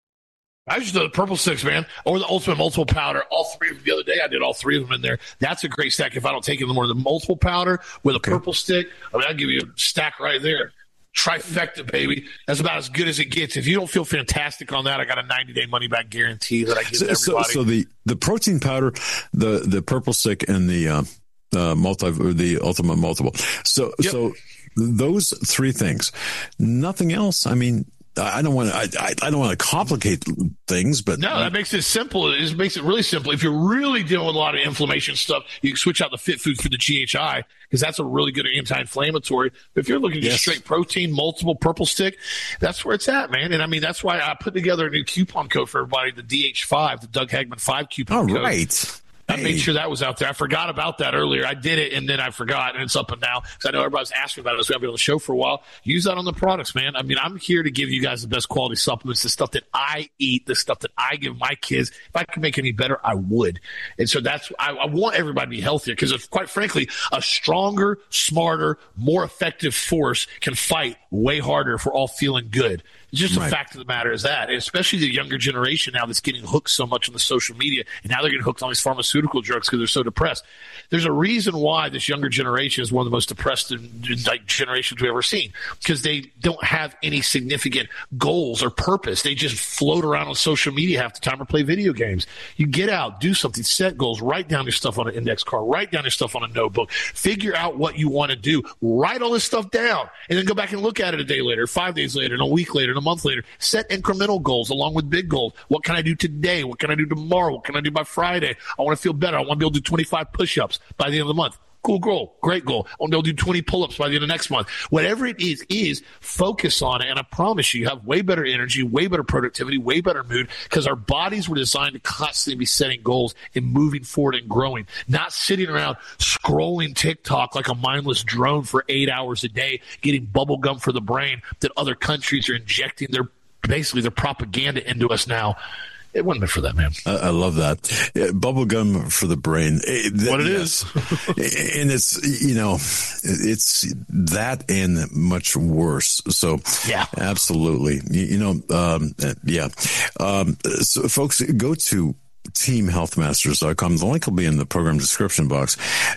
I just do the purple sticks, man, or the ultimate multiple powder. All three of them the other day. I did all three of them in there. That's a great stack if I don't take it in the morning. The multiple powder with a okay. purple stick. I mean, I'll give you a stack right there. Trifecta, baby. That's about as good as it gets. If you don't feel fantastic on that, I got a ninety-day money-back guarantee that I give so, to everybody. So, so the, the protein powder, the, the purple stick, and the uh, uh, multi, or the ultimate multiple. So, yep. so those three things. Nothing else. I mean, I don't want to. I, I don't want to complicate things, but no, that makes it simple. It makes it really simple. If you're really dealing with a lot of inflammation stuff, you can switch out the Fit Food for the G H I because that's a really good anti-inflammatory. But if you're looking at yes. just straight protein, multiple purple stick, that's where it's at, man. And I mean, that's why I put together a new coupon code for everybody, the D H five, the Doug Hagman five coupon All code. All right. I made sure that was out there. I forgot about that earlier. I did it, and then I forgot, and it's up and now because I know everybody's asking about it as we have been on the show for a while. Use that on the products, man. I mean, I'm here to give you guys the best quality supplements, the stuff that I eat, the stuff that I give my kids. If I could make any better, I would. And so that's I, I want everybody to be healthier because, quite frankly, a stronger, smarter, more effective force can fight way harder if we're all feeling good. It's just right. a fact of the matter is that, and especially the younger generation now that's getting hooked so much on the social media, and now they're getting hooked on these pharmaceutical drugs because they're so depressed. There's a reason why this younger generation is one of the most depressed like generations we've ever seen because they don't have any significant goals or purpose. They just float around on social media half the time or play video games. You get out, do something, set goals, write down your stuff on an index card, write down your stuff on a notebook, figure out what you want to do, write all this stuff down, and then go back and look at it a day later, five days later, and a week later, and a month later. Set incremental goals along with big goals. What can I do today? What can I do tomorrow? What can I do by Friday? I want to feel better. I want to be able to do twenty-five push-ups by the end of the month. Cool goal. Great goal. I want to be able to do twenty pull-ups by the end of next month. Whatever it is, is focus on it. And I promise you, you have way better energy, way better productivity, way better mood because our bodies were designed to constantly be setting goals and moving forward and growing, not sitting around scrolling TikTok like a mindless drone for eight hours a day, getting bubble gum for the brain that other countries are injecting their basically their propaganda into us now. It wasn't meant for that, man. I, I love that. Yeah, bubble gum for the brain. It, that, what it yes. is. And it's, you know, it's that and much worse. So, yeah, absolutely. You, you know, um, yeah. Um, so folks, go to team health masters dot com. The link will be in the program description box.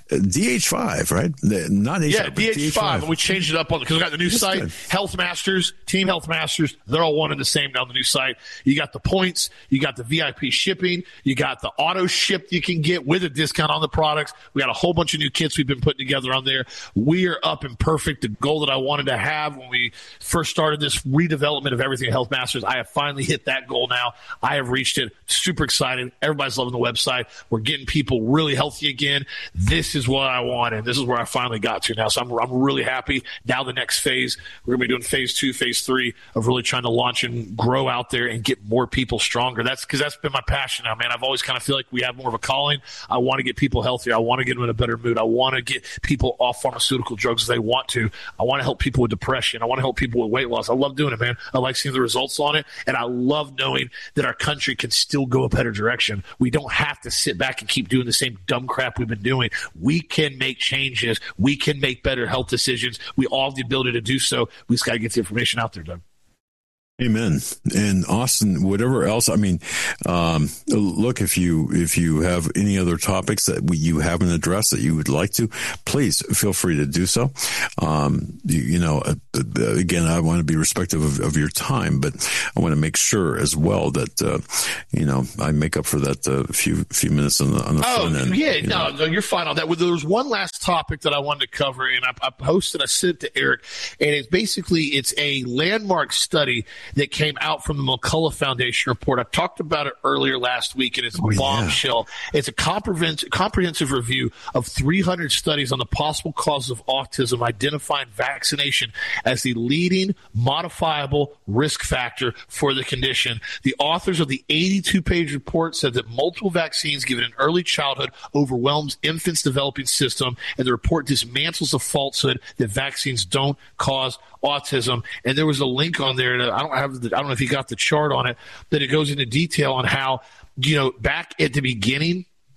D H five, right? Not H I, yeah, D H five. And we changed it up on because we got the new That's site, good. Health Masters, Team Health Masters. They're all one and the same now on the new site. You got the points, you got the V I P shipping, you got the auto ship you can get with a discount on the products. We got a whole bunch of new kits we've been putting together on there. We are up and perfect. The goal that I wanted to have when we first started this redevelopment of everything at Health Masters, I have finally hit that goal now. I have reached it. Super excited. Everybody's loving the website. We're getting people really healthy again. This is what I wanted. This is where I finally got to now. So I'm, I'm really happy. Now the next phase, we're going to be doing phase two, phase three of really trying to launch and grow out there and get more people stronger. That's because that's been my passion now, man. I've always kind of feel like we have more of a calling. I want to get people healthier. I want to get them in a better mood. I want to get people off pharmaceutical drugs if they want to. I want to help people with depression. I want to help people with weight loss. I love doing it, man. I like seeing the results on it. And I love knowing that our country can still go a better direction. We don't have to sit back and keep doing the same dumb crap we've been doing. We can make changes. We can make better health decisions. We all have the ability to do so. We just got to get the information out there, Doug. Amen. And Austin, whatever else, I mean, um, look, if you, if you have any other topics that we, you haven't addressed that you would like to, please feel free to do so. Um, you, you know, uh, again, I want to be respectful of, of your time, but I want to make sure as well that, uh, you know, I make up for that uh, few, few minutes on the, on the oh, front end. Yeah, you no, know. no, you're fine on that. Well, there was one last topic that I wanted to cover, and I, I posted, I sent it to Eric, and it's basically, it's a landmark study that came out from the McCullough Foundation report. I talked about it earlier last week, and it's a oh, bombshell. Yeah. It's a comprehensive, comprehensive review of three hundred studies on the possible causes of autism, identifying vaccination as the leading modifiable risk factor for the condition. The authors of the eighty-two page report said that multiple vaccines given in early childhood overwhelms infants' developing system, and the report dismantles the falsehood that vaccines don't cause autism. And there was a link on there, and I don't have the, I don't know if you got the chart on it, that it goes into detail on how, you know, back at the beginning,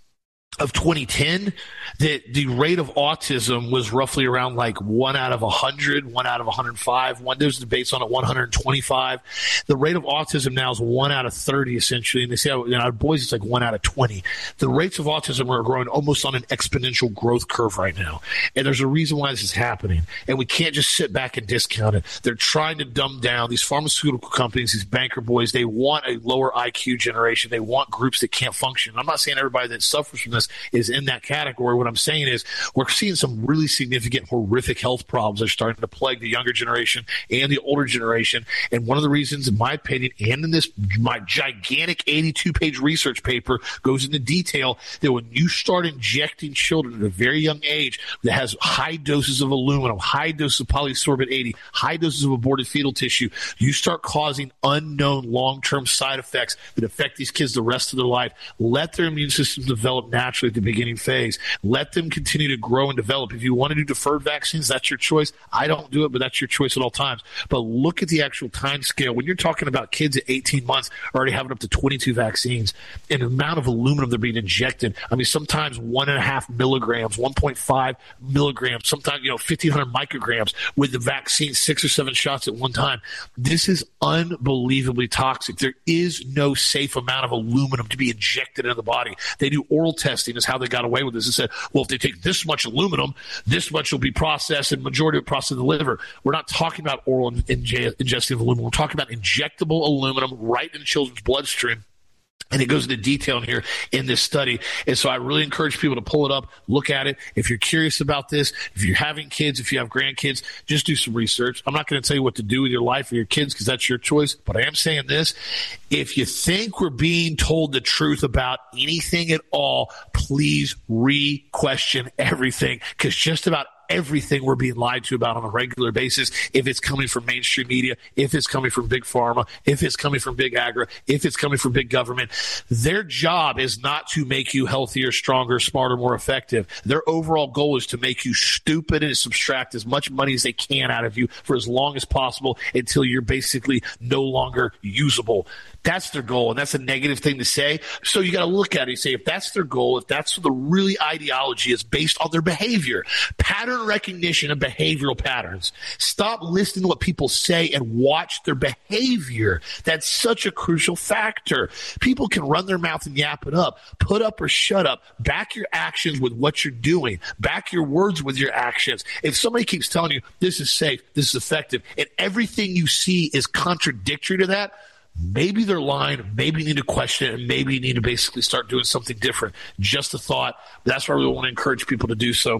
of twenty ten, that the rate of autism was roughly around like one out of one hundred, one out of one hundred five. One, there's debates on it, one hundred twenty-five. The rate of autism now is one out of thirty, essentially. And they say, you know, our boys, it's like one out of twenty. The rates of autism are growing almost on an exponential growth curve right now. And there's a reason why this is happening. And we can't just sit back and discount it. They're trying to dumb down these pharmaceutical companies, these banker boys. They want a lower I Q generation. They want groups that can't function. I'm not saying everybody that suffers from this is in that category. What I'm saying is we're seeing some really significant, horrific health problems that are starting to plague the younger generation and the older generation. And one of the reasons, in my opinion, and in this, my gigantic eighty-two page research paper goes into detail that when you start injecting children at a very young age that has high doses of aluminum, high doses of polysorbate eighty, high doses of aborted fetal tissue, you start causing unknown long-term side effects that affect these kids the rest of their life. Let their immune system develop naturally at the beginning phase. Let them continue to grow and develop. If you want to do deferred vaccines, that's your choice. I don't do it, but that's your choice at all times. But look at the actual time scale. When you're talking about kids at eighteen months already having up to twenty-two vaccines and the amount of aluminum they're being injected, I mean, sometimes one and a half milligrams, one point five milligrams, sometimes, you know, fifteen hundred micrograms with the vaccine, six or seven shots at one time. This is unbelievably toxic. There is no safe amount of aluminum to be injected into the body. They do oral testing is how they got away with this. They said, well, if they take this much aluminum, this much will be processed and majority of it processed in the liver. We're not talking about oral inge- ingestion of aluminum. We're talking about injectable aluminum right in children's bloodstream. And it goes into detail in here in this study. And so I really encourage people to pull it up, look at it. If you're curious about this, if you're having kids, if you have grandkids, just do some research. I'm not going to tell you what to do with your life or your kids because that's your choice. But I am saying this. If you think we're being told the truth about anything at all, please re-question everything, because just about everything we're being lied to about on a regular basis, if it's coming from mainstream media, if it's coming from big pharma, if it's coming from big agri, if it's coming from big government, their job is not to make you healthier, stronger, smarter, more effective. Their overall goal is to make you stupid and subtract as much money as they can out of you for as long as possible until you're basically no longer usable. That's their goal, and that's a negative thing to say. So you got to look at it and say, if that's their goal, if that's the really ideology is based on their behavior, pattern recognition of behavioral patterns. Stop listening to what people say and watch their behavior. That's such a crucial factor. People can run their mouth and yap it up. Put up or shut up. Back your actions with what you're doing. Back your words with your actions. If somebody keeps telling you this is safe, this is effective, and everything you see is contradictory to that, maybe they're lying, maybe you need to question it, and maybe you need to basically start doing something different. Just a thought. That's why I really want to encourage people to do so.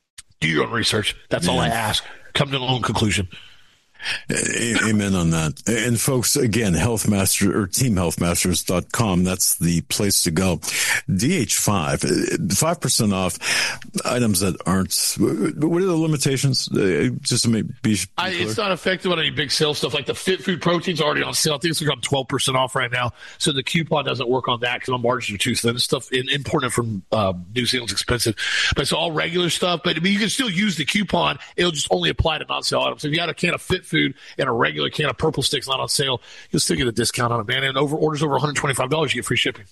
Do your own research. That's yeah. all I ask. Come to an own conclusion. Amen on that. And folks, again, Healthmaster or team health masters dot com. That's the place to go. D H five, five percent off items that aren't, what are the limitations? Just to make, be, be I, it's not effective on any big sale stuff. Like the Fit Food Protein's already on sale. I think it's got twelve percent off right now. So the coupon doesn't work on that because my margins are too thin. This stuff in, imported from uh, New Zealand's expensive. But it's all regular stuff. But I mean, you can still use the coupon. It'll just only apply to non-sale items. So if you got a can of Fit Food and a regular can of Purple Sticks not on sale, you'll still get a discount on it, man. And over orders over one hundred twenty-five dollars, you get free shipping.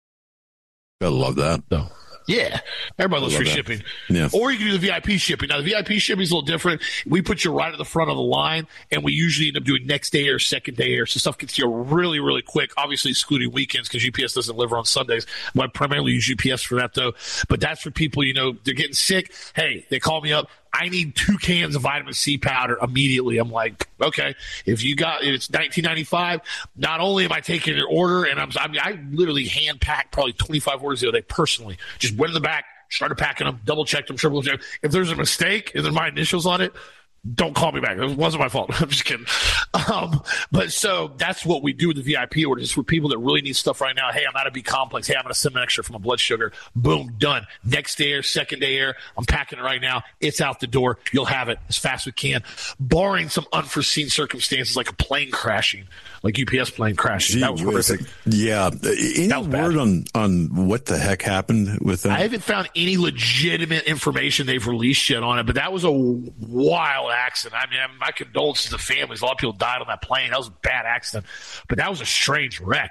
I love that. So, yeah, everybody loves free that. shipping. Yeah. Or you can do the V I P shipping. Now, the V I P shipping is a little different. We put you right at the front of the line, and we usually end up doing next day or second day air. So stuff gets here really, really quick, obviously excluding weekends because U P S doesn't deliver on Sundays. I primarily use U P S for that, though. But that's for people, you know, they're getting sick. Hey, they call me up. I need two cans of vitamin C powder immediately. I'm like, okay, if you got, if it's nineteen ninety-five, not only am I taking your order, and I'm, I mean, I literally hand packed probably twenty-five orders the other day personally. Just went in the back, started packing them, double checked them, triple checked. If there's a mistake, if there's my initials on it, don't call me back. It wasn't my fault. I'm just kidding. Um, but so that's what we do with the V I P orders. For people that really need stuff right now. Hey, I'm out of B complex. Hey, I'm going to send an extra for my blood sugar. Boom, done. Next day air, second day air. I'm packing it right now. It's out the door. You'll have it as fast as we can, barring some unforeseen circumstances like a plane crashing, like U P S plane crashing. Gee, that was horrific. Yeah. Any that was bad. word on, on what the heck happened with that? I haven't found any legitimate information they've released yet on it, but that was a wild accident. I mean, my condolences to families. A lot of people died on that plane. That was a bad accident, but that was a strange wreck.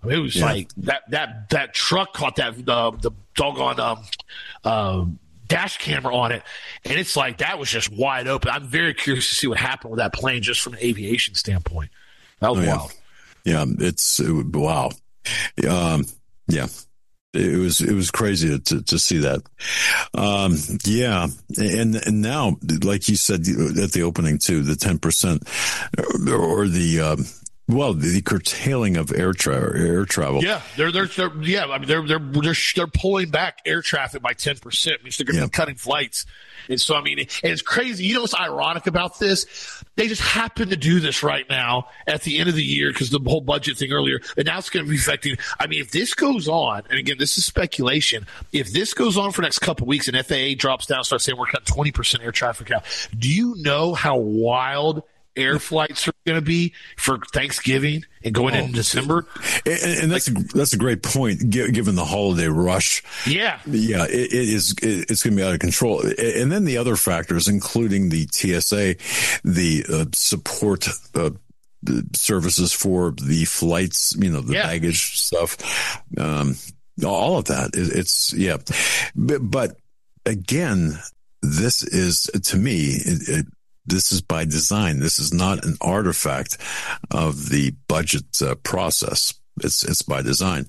I mean, it was yeah. like that that that truck caught that uh, the doggone um, uh, dash camera on it, and it's like that was just wide open. I'm very curious to see what happened with that plane just from an aviation standpoint. That was oh, yeah. wild. Yeah, it's it, wow. Um, yeah. It was it was crazy to to see that. Um, yeah, and and now, like you said at the opening too, the ten percent or the um, well, the curtailing of air tra- air travel. Yeah, they're they're, they're yeah. I mean, they're they're they're they're pulling back air traffic by ten percent. Means they're going to yeah. be cutting flights. And so, I mean, and it's crazy. You know what's ironic about this? They just happen to do this right now at the end of the year because the whole budget thing earlier, and now it's going to be affecting. I mean, if this goes on, and again, this is speculation, if this goes on for the next couple of weeks and F A A drops down, starts saying we're cutting twenty percent air traffic out, do you know how wild air flights are going to be for Thanksgiving and going oh, into December? And, and that's like, a, that's a great point, given the holiday rush. Yeah. Yeah, it, it is, it, it's going to be out of control. And then the other factors, including the T S A, the uh, support uh, the services for the flights, you know, the yeah. baggage stuff, um, all of that. It, it's, yeah. But, but again, this is, to me, it, it, this is by design. This is not an artifact of the budget uh, process. It's it's by design.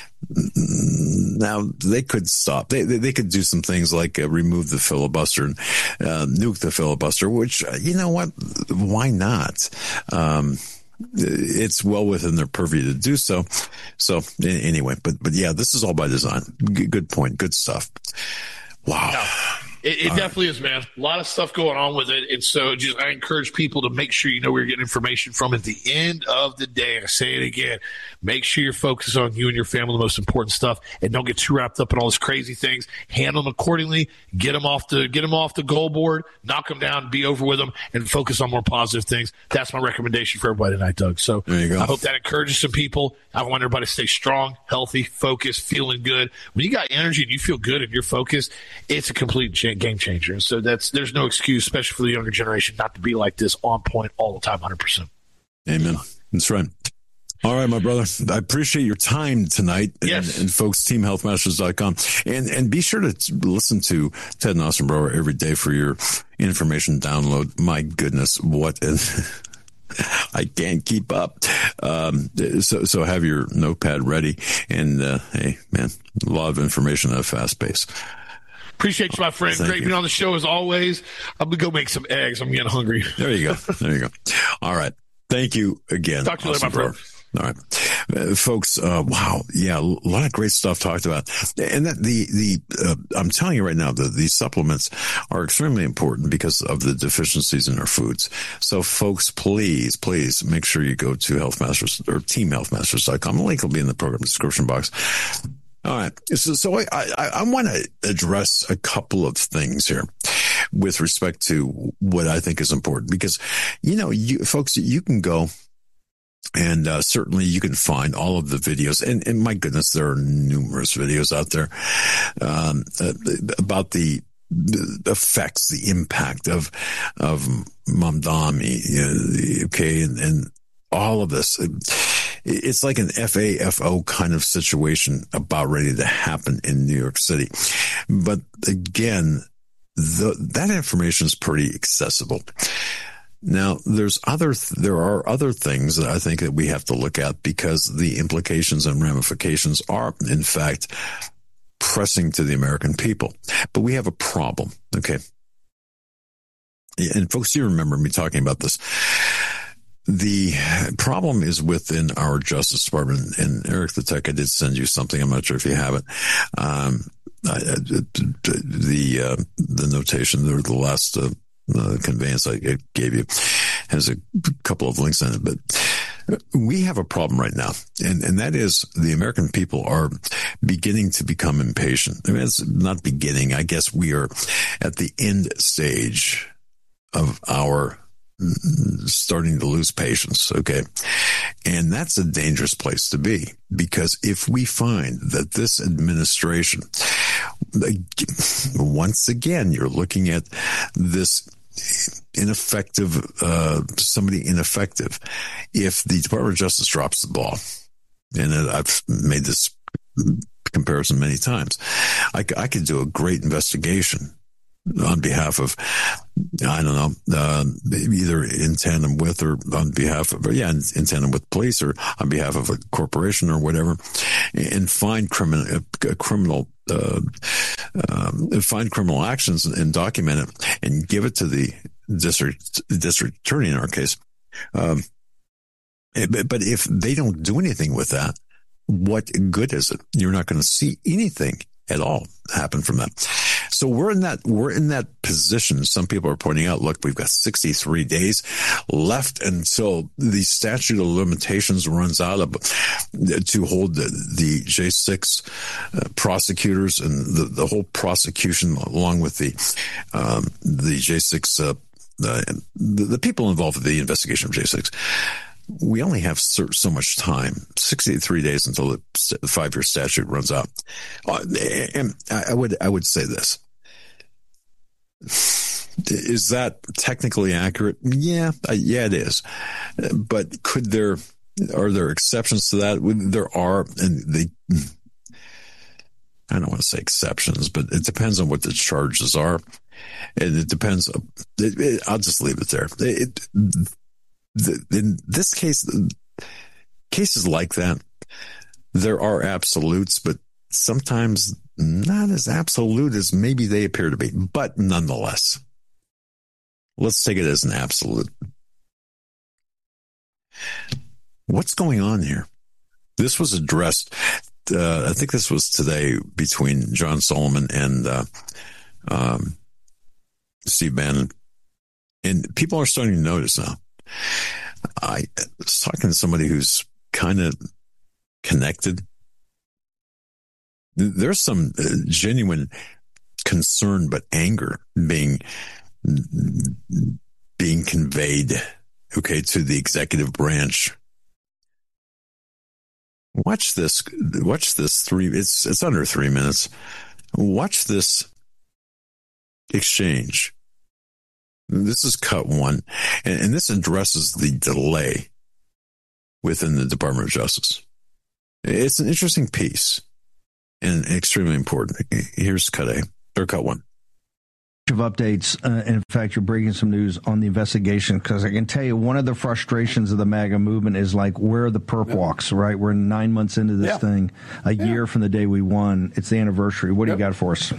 Now, they could stop. They they, they could do some things like uh, remove the filibuster and uh, nuke the filibuster, which, uh, you know what? Why not? Um, it's well within their purview to do so. So anyway, but but yeah, this is all by design. G- good point. Good stuff. Wow. No. It, it definitely right. is, man. A lot of stuff going on with it. And so just I encourage people to make sure you know where you're getting information from. At the end of the day, I say it again, make sure you're focused on you and your family, the most important stuff, and don't get too wrapped up in all these crazy things. Handle them accordingly. Get them off the get them off the goal board. Knock them down. Be over with them, and focus on more positive things. That's my recommendation for everybody tonight, Doug. So there you go. I hope that encourages some people. I want everybody to stay strong, healthy, focused, feeling good. When you got energy and you feel good and you're focused, it's a complete change. Game changer. So that's there's no excuse, especially for the younger generation, not to be like this on point all the time, one hundred percent. Amen. That's right. All right, my brother. I appreciate your time tonight. Yes. And, and folks, team health masters dot com. And and be sure to listen to Ted and Austin Brower every day for your information download. My goodness, what an I can't keep up. Um, so, so have your notepad ready. And, uh, hey, man, a lot of information at a fast pace. Appreciate you, my friend. Thank Great you. being on the show as always. I'm going to go make some eggs. I'm getting hungry. There you go. There you go. All right. Thank you again. Talk to you later, my friend. All right, uh, folks. Uh, wow. Yeah. A lot of great stuff talked about. And that the, the, uh, I'm telling you right now that these supplements are extremely important because of the deficiencies in our foods. So folks, please, please make sure you go to Health Masters or team health masters dot com. The link will be in the program description box. All right. So, so I, I, I want to address a couple of things here with respect to what I think is important because, you know, you folks, you can go and uh, certainly you can find all of the videos. And, and my goodness, there are numerous videos out there um, uh, about the, the effects, the impact of, of Mamdani, you know, okay, and, and all of this. It's like an F A F O kind of situation about ready to happen in New York City. But again, the, that information is pretty accessible. Now, there's other, there are other things that I think that we have to look at because the implications and ramifications are, in fact, pressing to the American people. But we have a problem, okay? And folks, you remember me talking about this. The problem is within our Justice Department, and Eric the Tech, I did send you something. I'm not sure if you have it. Um, I, the uh, the notation, the, the last uh, uh, conveyance I gave you has a couple of links in it. But we have a problem right now, and, and that is the American people are beginning to become impatient. I mean, it's not beginning. I guess we are at the end stage of our starting to lose patience. Okay. And that's a dangerous place to be because if we find that this administration, once again, you're looking at this ineffective, uh, somebody ineffective. If the Department of Justice drops the ball, And I've made this comparison many times. I, I could do a great investigation on behalf of, I don't know, uh, either in tandem with or on behalf of, yeah, in, in tandem with police or on behalf of a corporation or whatever, and find criminal, uh, criminal, uh, um, find criminal actions and, and document it and give it to the district, district attorney in our case. Um, but if they don't do anything with that, what good is it? You're not going to see anything at all happen from that. So we're in that, we're in that position. Some people are pointing out, look, we've got sixty-three days left until the statute of limitations runs out of, to hold the, the J six uh, prosecutors and the, the whole prosecution along with the, um, the J six, uh, the, the people involved with the investigation of J six. We only have so, so much time, sixty-three days until the five-year statute runs out. Uh, and I would, I would say this. Is that technically accurate? Yeah, yeah, it is. But could there, are there exceptions to that? There are, and they, I don't want to say exceptions, but it depends on what the charges are. And it depends, it, it, I'll just leave it there. It, The, in this case, cases like that, there are absolutes, but sometimes not as absolute as maybe they appear to be. But nonetheless, let's take it as an absolute. What's going on here? This was addressed, uh, I think this was today between John Solomon and uh, um, Steve Bannon. And people are starting to notice now. I was talking to somebody who's kind of connected. There's some genuine concern, but anger being being conveyed, okay, to the executive branch. Watch this. Watch this three. It's it's under three minutes. Watch this exchange. This is cut one, and, and this addresses the delay within the Department of Justice. It's an interesting piece and extremely important. Here's cut A, or cut one. Of updates. Uh, in fact, you're breaking some news on the investigation, because I can tell you one of the frustrations of the MAGA movement is like, where are the perp yeah. walks, right? We're nine months into this yeah. thing, a yeah. year from the day we won. It's the anniversary. What yep. do you got for us?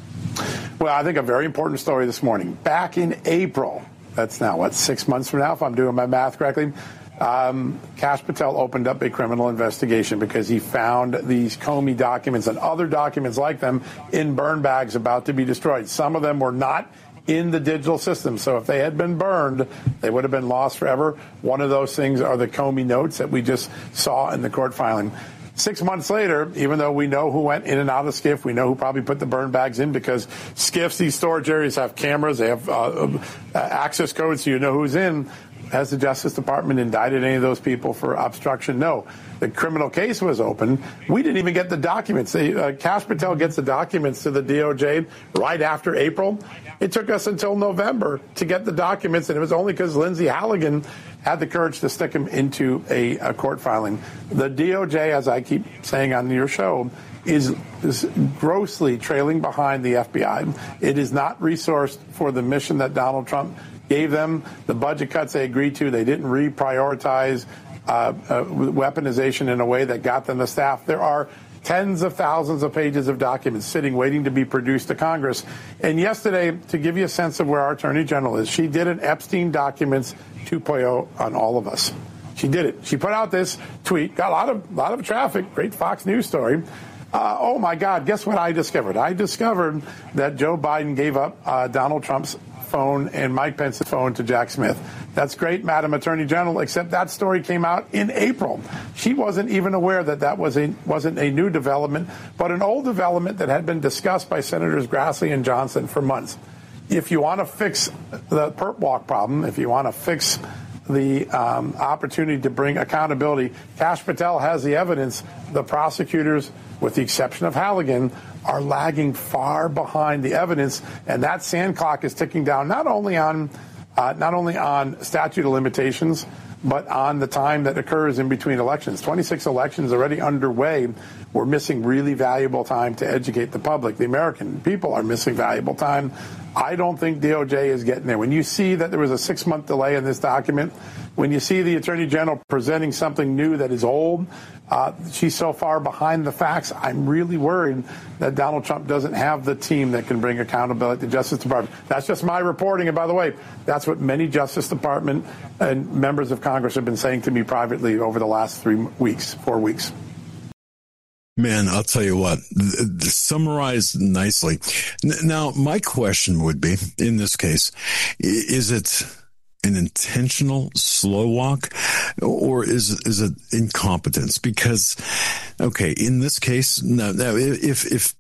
Well, I think a very important story this morning. Back in April, that's now, what, six months from now, if I'm doing my math correctly, um, Kash Patel opened up a criminal investigation because he found these Comey documents and other documents like them in burn bags about to be destroyed. Some of them were not in the digital system, so if they had been burned, they would have been lost forever. One of those things are the Comey notes that we just saw in the court filing. Six months later, even though we know who went in and out of SCIF, we know who probably put the burn bags in, because SCIFs, these storage areas, have cameras, they have uh, uh, access codes, so you know who's in. Has the Justice Department indicted any of those people for obstruction? No. The criminal case was open. We didn't even get the documents. They, uh, Kash Patel gets the documents to the D O J right after April. It took us until November to get the documents, and it was only because Lindsay Halligan had the courage to stick them into a, a court filing. The D O J, as I keep saying on your show, is, is grossly trailing behind the F B I. It is not resourced for the mission that Donald Trump gave them. The budget cuts they agreed to, they didn't reprioritize uh, uh, weaponization in a way that got them the staff. There are tens of thousands of pages of documents sitting waiting to be produced to Congress. And yesterday, to give you a sense of where our Attorney General is, she did an Epstein Documents two point oh on all of us. She did it. She put out this tweet, got a lot of, lot of traffic, great Fox News story. Uh, oh, my God, guess what I discovered? I discovered that Joe Biden gave up uh, Donald Trump's phone and Mike Pence's phone to Jack Smith. That's great, Madam Attorney General, except that story came out in April. She wasn't even aware that that was a, wasn't a new development, but an old development that had been discussed by Senators Grassley and Johnson for months. If you want to fix the perp walk problem, if you want to fix the um, opportunity to bring accountability, Kash Patel has the evidence. The prosecutors, with the exception of Halligan, are lagging far behind the evidence, and that sand clock is ticking down not only on uh, not only on statute of limitations, but on the time that occurs in between elections. twenty-six elections already underway. We're missing really valuable time to educate the public. The American people are missing valuable time. I don't think D O J is getting there. When you see that there was a six-month delay in this document, when you see the Attorney General presenting something new that is old, uh, she's so far behind the facts, I'm really worried that Donald Trump doesn't have the team that can bring accountability to the Justice Department. That's just my reporting. And by the way, that's what many Justice Department and members of Congress have been saying to me privately over the last three weeks, four weeks. Man, I'll tell you what, th- th- summarized nicely. N- now, my question would be, in this case, I- is it an intentional slow walk, or is is it incompetence? Because, okay, in this case, now, now if if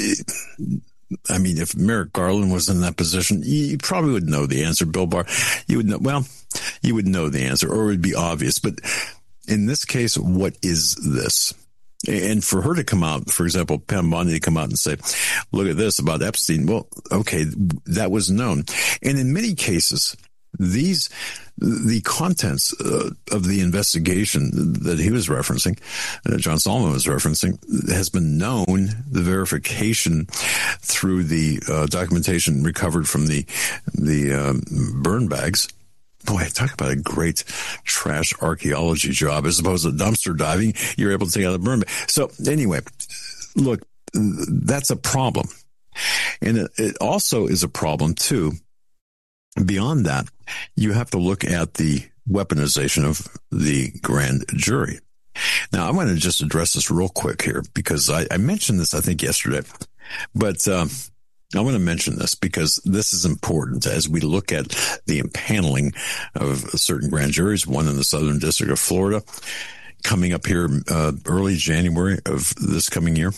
I mean, if Merrick Garland was in that position, you probably would know the answer. Bill Barr, you would know. Well, you would know the answer, or it would be obvious. But in this case, what is this? And for her to come out, for example, Pam Bondi to come out and say, look at this about Epstein. Well, okay, that was known. And in many cases, these, the contents uh, of the investigation that he was referencing, uh, John Solomon was referencing, has been known. The verification through the uh, documentation recovered from the, the um, burn bags. Boy, talk about a great trash archaeology job as opposed to dumpster diving. You're able to take out the burn bag. So anyway, look, that's a problem. And it, it also is a problem too. Beyond that, you have to look at the weaponization of the grand jury. Now, I want to just address this real quick here because I, I mentioned this, I think, yesterday, but, um, I want to mention this because this is important as we look at the impaneling of certain grand juries, one in the Southern District of Florida, coming up here uh, early January of this coming year.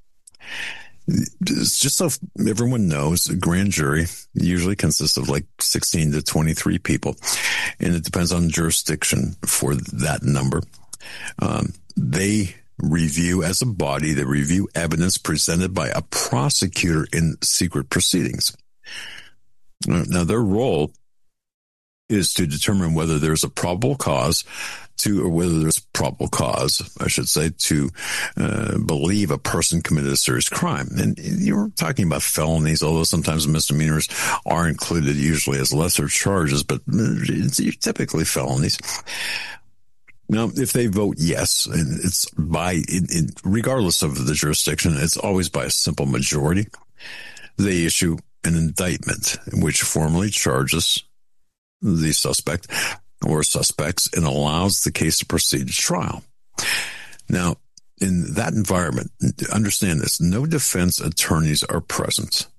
Just so everyone knows, a grand jury usually consists of like sixteen to twenty-three people, and it depends on jurisdiction for that number. Um, they review as a body, they review evidence presented by a prosecutor in secret proceedings. Now, their role is to determine whether there's a probable cause to, or whether there's probable cause, I should say, to uh, believe a person committed a serious crime. And you're talking about felonies, although sometimes misdemeanors are included usually as lesser charges, but it's typically felonies. Now, if they vote yes, and it's by, in, in, regardless of the jurisdiction, it's always by a simple majority, they issue an indictment which formally charges the suspect or suspects and allows the case to proceed to trial. Now, in that environment, understand this, no defense attorneys are present.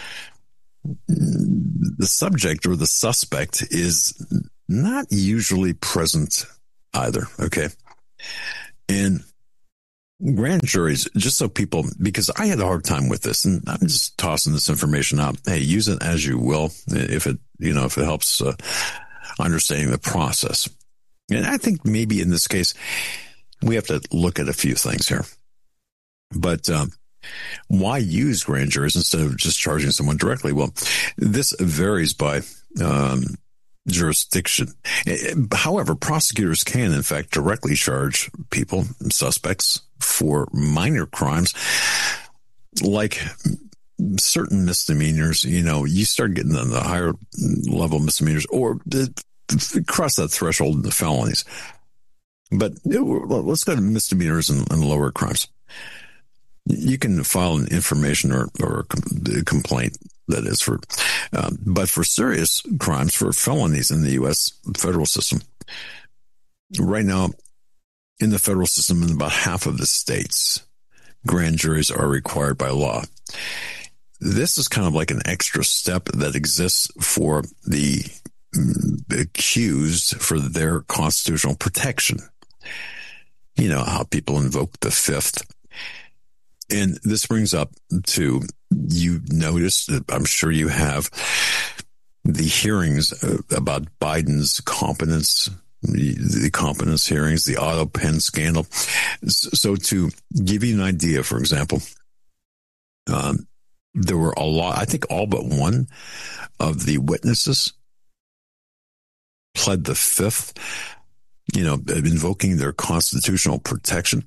The subject or the suspect is not usually present either. Okay. And grand juries, just so people, because I had a hard time with this and I'm just tossing this information out. Hey, use it as you will. If it, you know, if it helps uh, understanding the process. And I think maybe in this case, we have to look at a few things here, but, um, why use grand juries instead of just charging someone directly? Well, this varies by, um, jurisdiction. However, prosecutors can, in fact, directly charge people, suspects, for minor crimes, like certain misdemeanors. You know, you start getting on the higher level misdemeanors or cross that threshold in the felonies. But let's go to misdemeanors and, and lower crimes. You can file an information or, or a complaint, that is, for, um, but for serious crimes, for felonies in the U S federal system, right now, in the federal system, in about half of the states, grand juries are required by law. This is kind of like an extra step that exists for the accused for their constitutional protection. You know how people invoke the Fifth. And this brings up to, you noticed, I'm sure you have, the hearings about Biden's competence, the competence hearings, the auto pen scandal. So to give you an idea, for example, um, there were a lot, I think all but one of the witnesses pled the Fifth you know, invoking their constitutional protection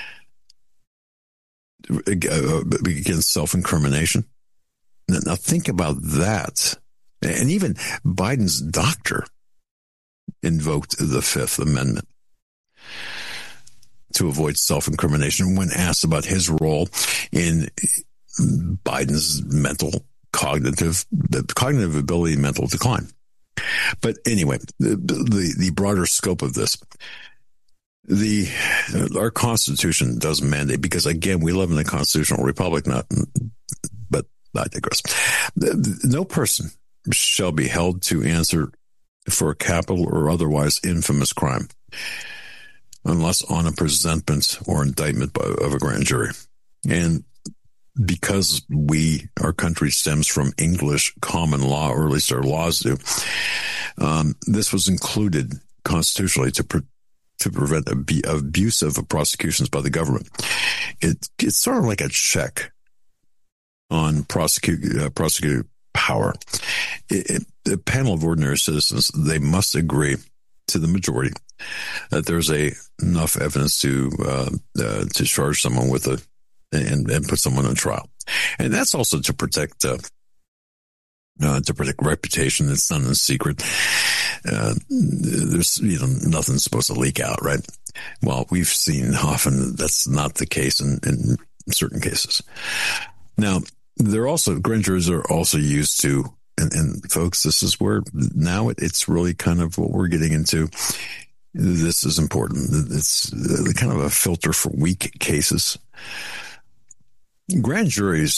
against self-incrimination. Now think about that. And even Biden's doctor invoked the Fifth Amendment to avoid self-incrimination when asked about his role in Biden's mental, cognitive, cognitive ability, mental decline. But anyway, the, the, the broader scope of this, the our Constitution does mandate, because again, we live in a constitutional republic, not, but I digress. No person shall be held to answer for a capital or otherwise infamous crime unless on a presentment or indictment by, of a grand jury. And because we, our country stems from English common law, or at least our laws do, um, this was included constitutionally to pre- to prevent ab- abusive prosecutions by the government. It, it's sort of like a check on prosecute, uh, prosecutor power. It, it, the panel of ordinary citizens, they must agree to the majority that there's a enough evidence to uh, uh, to charge someone with a and, and put someone on trial, and that's also to protect uh, uh, to protect reputation. It's done in secret. Uh, there's you know nothing's supposed to leak out, right? Well, we've seen often that's not the case in, in certain cases. Now, they're also grand juries are also used to. And, and folks, this is where now it, it's really kind of what we're getting into. This is important. It's kind of a filter for weak cases. Grand juries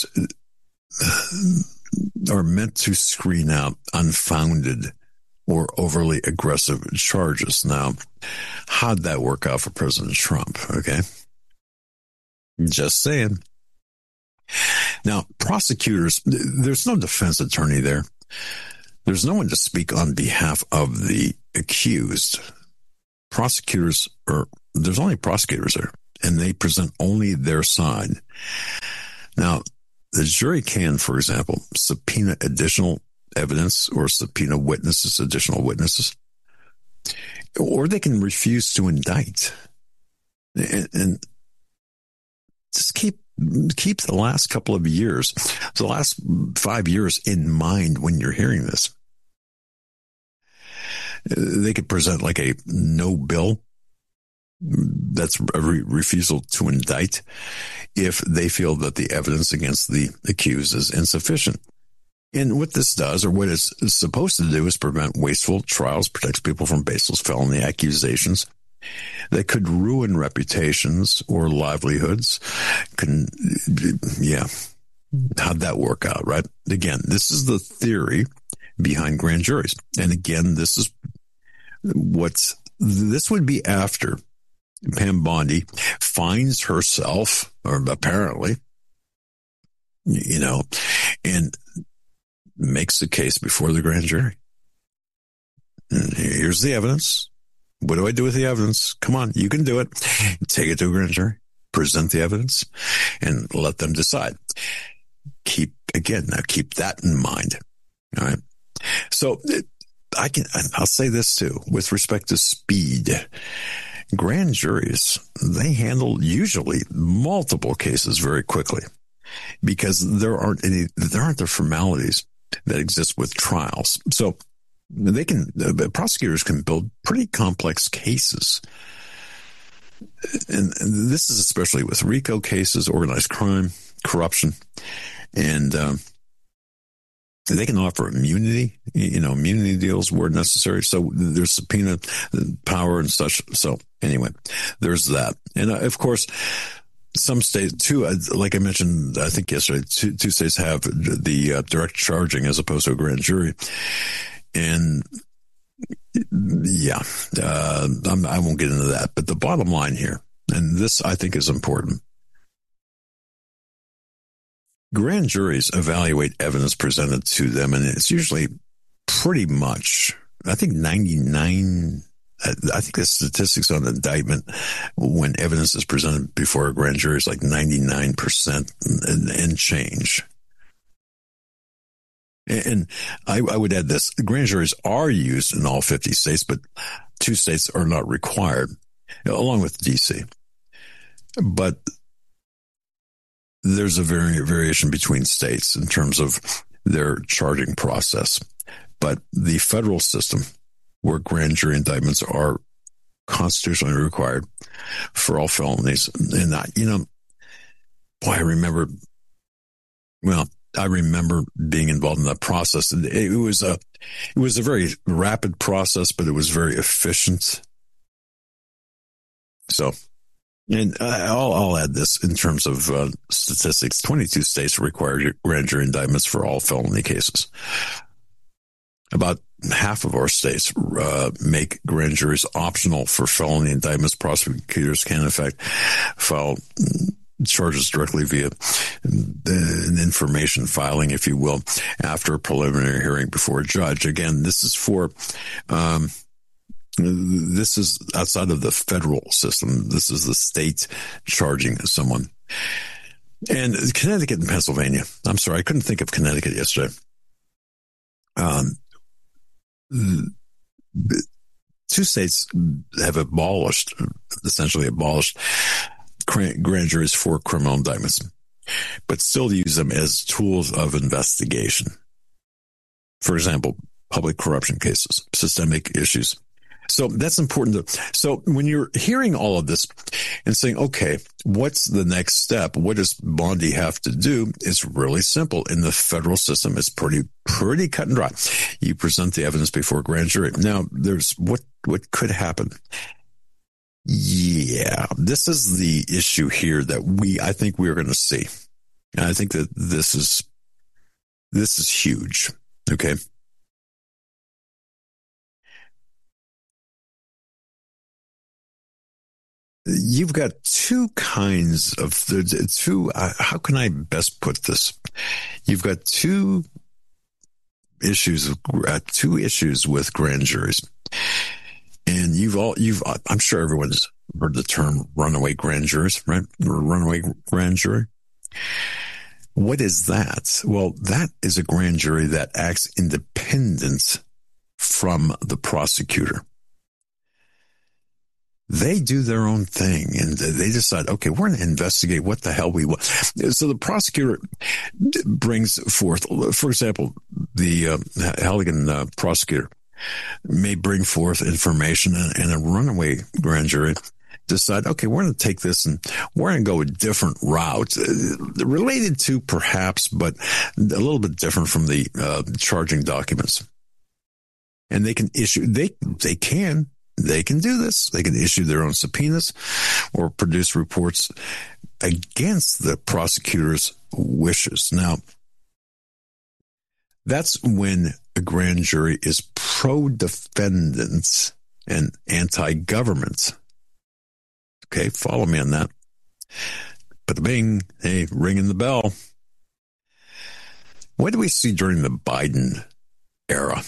are meant to screen out unfounded or overly aggressive charges. Now, how'd that work out for President Trump? Okay. Just saying. Now, prosecutors, there's no defense attorney there. There's no one to speak on behalf of the accused. Prosecutors are, there's only prosecutors there, and they present only their side. Now, the jury can, for example, subpoena additional evidence or subpoena witnesses, additional witnesses, or they can refuse to indict. And, and just keep Keep the last couple of years, the last five years in mind when you're hearing this. They could present like a no bill. That's a re- refusal to indict if they feel that the evidence against the accused is insufficient. And what this does, or what it's supposed to do, is prevent wasteful trials, protects people from baseless felony accusations that could ruin reputations or livelihoods. Can, yeah, how'd that work out, right? Again, this is the theory behind grand juries. And again, this is what's, this would be after Pam Bondi finds herself, or apparently, you know, and makes the case before the grand jury. And here's the evidence. What do I do with the evidence? Come on, you can do it. Take it to a grand jury, present the evidence, and let them decide. Keep, again, now keep that in mind. All right. So I can, I'll say this too, with respect to speed. Grand juries, they handle usually multiple cases very quickly because there aren't any, there aren't the formalities that exist with trials. So they can, uh, prosecutors can build pretty complex cases. And, and this is especially with RICO cases, organized crime, corruption, and um, they can offer immunity, you know, immunity deals where necessary. So there's subpoena power and such. So anyway, there's that. And uh, of course, some states too, uh, like I mentioned, I think yesterday, two, two states have the uh, direct charging as opposed to a grand jury. And yeah, uh, I'm, I won't get into that. But the bottom line here, and this I think is important, grand juries evaluate evidence presented to them, and it's usually pretty much, I think ninety-nine, I think the statistics on indictment when evidence is presented before a grand jury is like ninety-nine percent and, and change. And I, I would add this, grand juries are used in all fifty states, but two states are not required, along with D C. But there's a vari- variation between states in terms of their charging process. But the federal system, where grand jury indictments are constitutionally required for all felonies, and I, you know, boy, I remember, well, I remember being involved in that process. And it was a, it was a very rapid process, but it was very efficient. So, and I'll, I'll add this in terms of uh, statistics. twenty-two states require grand jury indictments for all felony cases. About half of our states uh, make grand juries optional for felony indictments. Prosecutors can, in fact, file charges directly via an information filing, if you will, after a preliminary hearing before a judge. Again, this is for, um, this is outside of the federal system. This is the state charging someone. And Connecticut and Pennsylvania, I'm sorry, I couldn't think of Connecticut yesterday. Um, two states have abolished, essentially abolished grand juries for criminal indictments, but still use them as tools of investigation. For example, public corruption cases, systemic issues. So that's important. To, so when you're hearing all of this and saying, okay, what's the next step? What does Bondi have to do? It's really simple. In the federal system, it's pretty, pretty cut and dry. You present the evidence before a grand jury. Now, there's what, what could happen. Yeah, this is the issue here that we, I think we're going to see. And I think that this is, this is huge. Okay. You've got two kinds of, two, uh, how can I best put this? You've got two issues, uh, two issues with grand juries. And you've all, you've, I'm sure everyone's heard the term runaway grand jurors, right? Or runaway grand jury. What is that? Well, that is a grand jury that acts independent from the prosecutor. They do their own thing and they decide, okay, we're going to investigate what the hell we want. So the prosecutor brings forth, for example, the uh, Halligan uh, prosecutor may bring forth information and a runaway grand jury decide, okay, we're going to take this and we're going to go a different route uh, related to perhaps, but a little bit different from the uh, charging documents. And they can issue, they, they can, They can do this. They can issue their own subpoenas or produce reports against the prosecutor's wishes. Now, that's when a grand jury is pro-defendant and anti-government. Okay, follow me on that. But the bing, hey, ringing the bell. What do we see during the Biden era?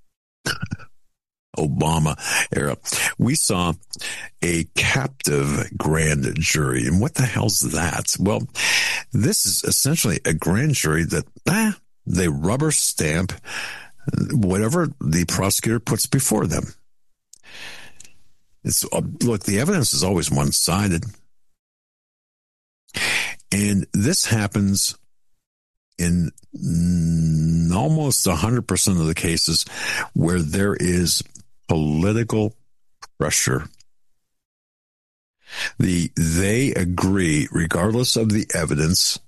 Obama era, we saw a captive grand jury. And what the hell's that? Well, this is essentially a grand jury that ah, they rubber stamp whatever the prosecutor puts before them. It's look, the evidence is always one-sided. And this happens in almost one hundred percent of the cases where there is political pressure. The they agree, regardless of the evidence,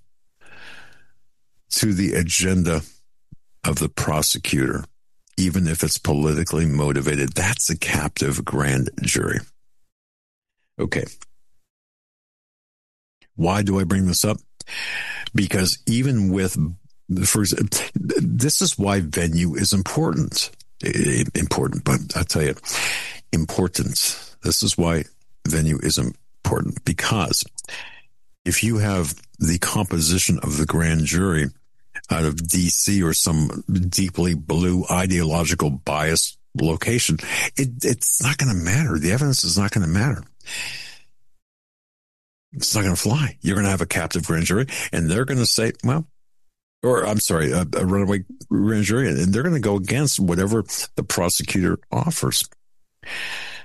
to the agenda of the prosecutor, even if it's politically motivated. That's a captive grand jury. Okay. Why do I bring this up? Because even with, for this is why venue is important. Important, but I'll tell you, important. This is why venue is important, because if you have the composition of the grand jury out of D C or some deeply blue ideological biased location, it, it's not going to matter. The evidence is not going to matter. It's not going to fly. You're going to have a captive grand jury, and they're going to say, well, or I'm sorry, a, a runaway grand jury, and they're going to go against whatever the prosecutor offers.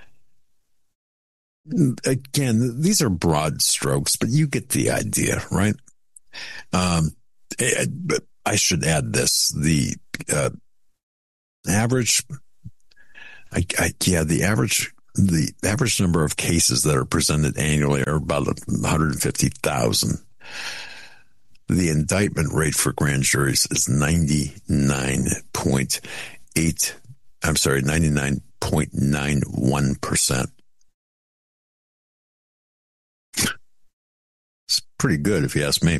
again, these are broad strokes, but you get the idea, right? Um, but I should add this: the uh, average, I, I, yeah, the average, the average number of cases that are presented annually are about one hundred fifty thousand. The indictment rate for grand juries is ninety-nine point eight. I'm sorry, ninety-nine point nine one percent. It's pretty good if you ask me.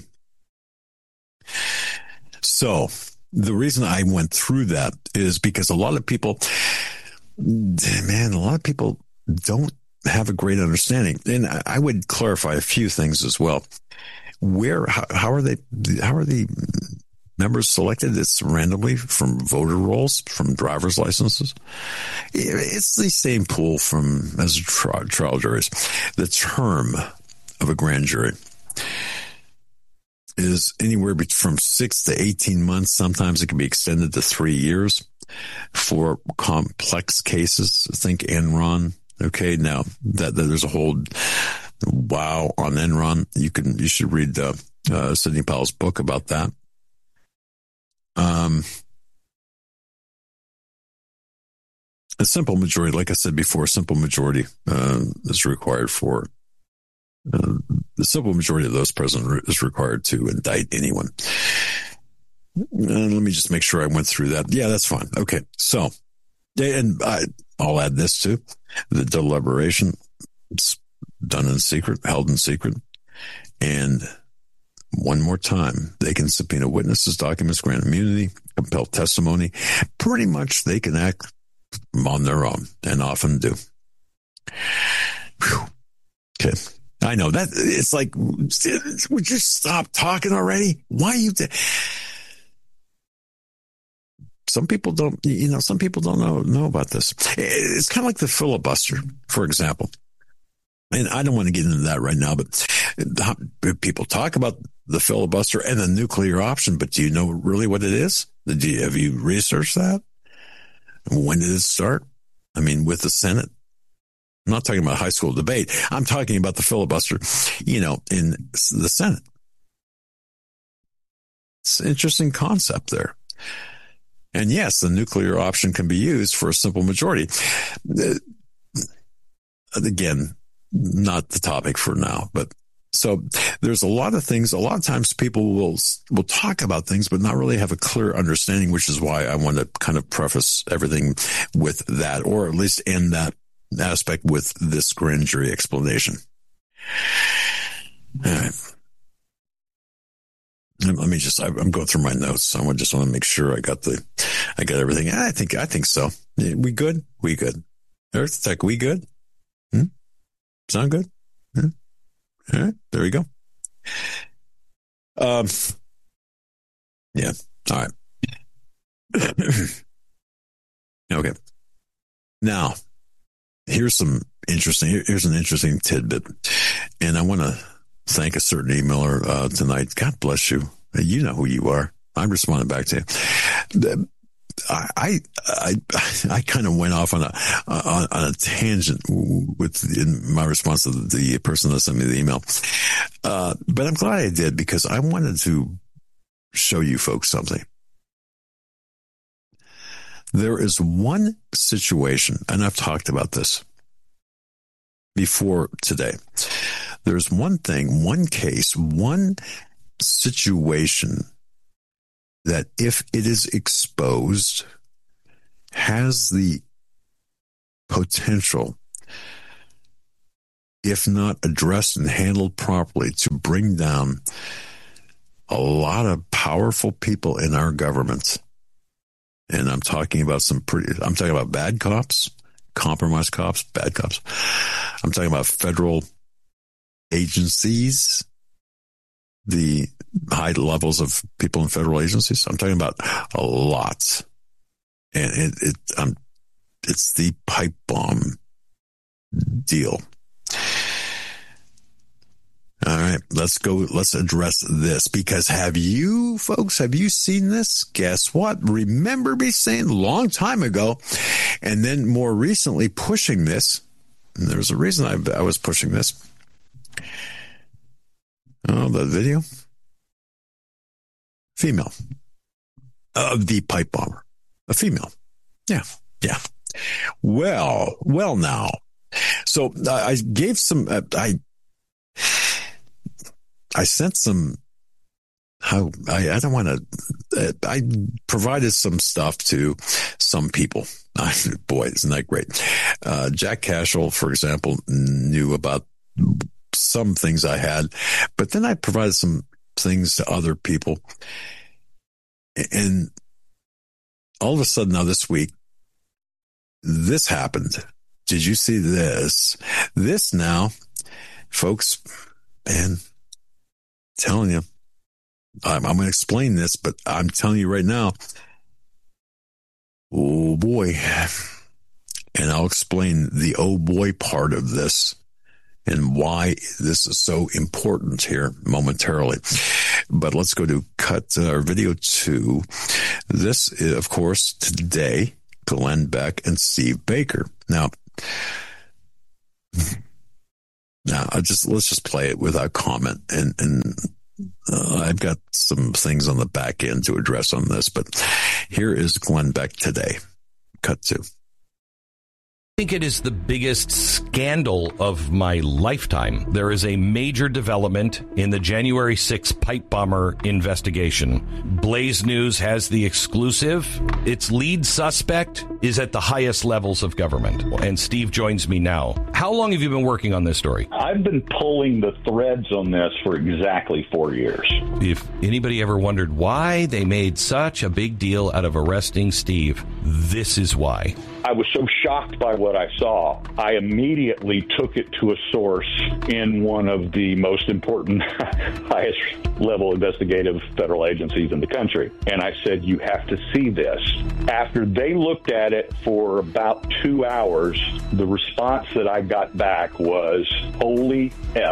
So the reason I went through that is because a lot of people, man, a lot of people don't have a great understanding. And I would clarify a few things as well. Where, how, how are they, how are the members selected? It's randomly from voter rolls, from driver's licenses. It's the same pool from as trial, trial juries. The term of a grand jury is anywhere from six to eighteen months. Sometimes it can be extended to three years for complex cases. Think Enron. Okay. Now that, that there's a whole wow on Enron. You can, you should read uh, uh, Sidney Powell's book about that. Um, a simple majority, like I said before, a simple majority uh, is required for uh, the simple majority of those present is required to indict anyone. And let me just make sure I went through that. Yeah, that's fine. Okay. So, and I, I'll add this too. The deliberation is done in secret, held in secret. And one more time, they can subpoena witnesses, documents, grant immunity, compel testimony. Pretty much they can act on their own and often do. Whew. Okay. I know that it's like, would you stop talking already? Why you? T- some people don't, you know, some people don't know, know about this. It's kind of like the filibuster, for example. And I don't want to get into that right now, but people talk about the filibuster and the nuclear option, but do you know really what it is? Do you, have you researched that? When did it start? I mean, with the Senate. I'm not talking about high school debate. I'm talking about the filibuster, you know, in the Senate. It's an interesting concept there. And yes, the nuclear option can be used for a simple majority. Again, not the topic for now, but so there's a lot of things. A lot of times people will, will talk about things, but not really have a clear understanding, which is why I want to kind of preface everything with that, or at least end that aspect with this grand jury explanation. All right. Let me just, I'm going through my notes. So I just want to make sure I got the, I got everything. I think, I think so. We good? We good. Earth Tech, we good? Hmm? Sound good? Hmm? All right. There we go. Um, yeah. All right. Okay. Now, here's some interesting, here's an interesting tidbit. And I want to thank a certain emailer uh, tonight. God bless you. You know who you are. I'm responding back to you. I I I, I kind of went off on a on, on a tangent with in my response to the, the person that sent me the email, uh, but I'm glad I did because I wanted to show you folks something. There is one situation, and I've talked about this before today. There's one thing, one case, one situation that if it is exposed has the potential, if not addressed and handled properly, to bring down a lot of powerful people in our government. And I'm talking about some pretty, I'm talking about bad cops, compromised cops, bad cops. I'm talking about federal agencies, the high levels of people in federal agencies. I'm talking about a lot. And it, it um, it's the pipe bomb deal. All right, let's go. Let's address this because have you folks, have you seen this? Guess what? Remember me saying a long time ago, and then more recently pushing this And there was a reason I, I was pushing this. Oh, the video. Female. Of uh, the pipe bomber. A female. Yeah. Yeah. Well, well now. So uh, I gave some, uh, I, I sent some, how, I, I don't want to, uh, I provided some stuff to some people. Uh, boy, isn't that great? Uh, Jack Cashel, for example, knew about some things I had, but then I provided some things to other people. And all of a sudden now this week, this happened. Did you see this? This now, folks, man, telling you, I'm, I'm going to explain this, but I'm telling you right now, oh boy. And I'll explain the oh boy part of this and why this is so important here momentarily. But let's go to cut uh, video two. This is, of course, today, Glenn Beck and Steve Baker. Now, now I just let's just play it without comment. And, and uh, I've got some things on the back end to address on this, but here is Glenn Beck today. Cut two. I think it is the biggest scandal of my lifetime. There is a major development in the January sixth pipe bomber investigation. Blaze News has the exclusive. Its lead suspect is at the highest levels of government. And Steve joins me now. How long have you been working on this story? I've been pulling the threads on this for exactly four years. If anybody ever wondered why they made such a big deal out of arresting Steve, this is why. I was so shocked by what I saw, I immediately took it to a source in one of the most important, highest level investigative federal agencies in the country. And I said, you have to see this. After they looked at it for about two hours, the response that I got back was, holy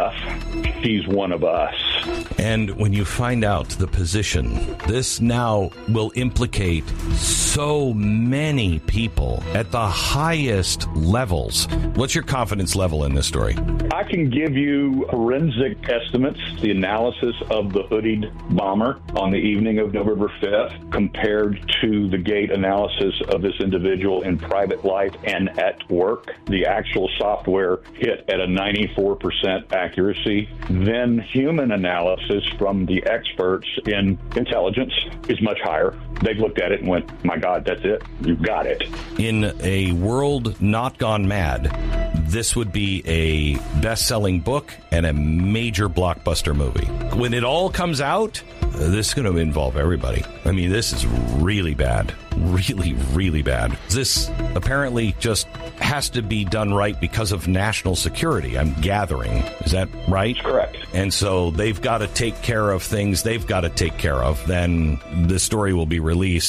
F, she's one of us. And when you find out the position, this now will implicate so many people at the highest levels. What's your confidence level in this story? I can give you forensic estimates, the analysis of the hoodied bomber on the evening of November fifth compared to the gait analysis of this individual in private life and at work. The actual software hit at a ninety-four percent accuracy. Then human analysis from the experts in intelligence is much higher. They've looked at it and went, my God, that's it. You've got it. In a world not gone mad, this would be a best-selling book and a major blockbuster movie. When it all comes out, this is going to involve everybody. I mean, this is really bad. Really, really bad. This apparently just has to be done right because of national security, I'm gathering. Is that right? That's correct. And so they've got to take care of things they've got to take care of. Then the story will be released.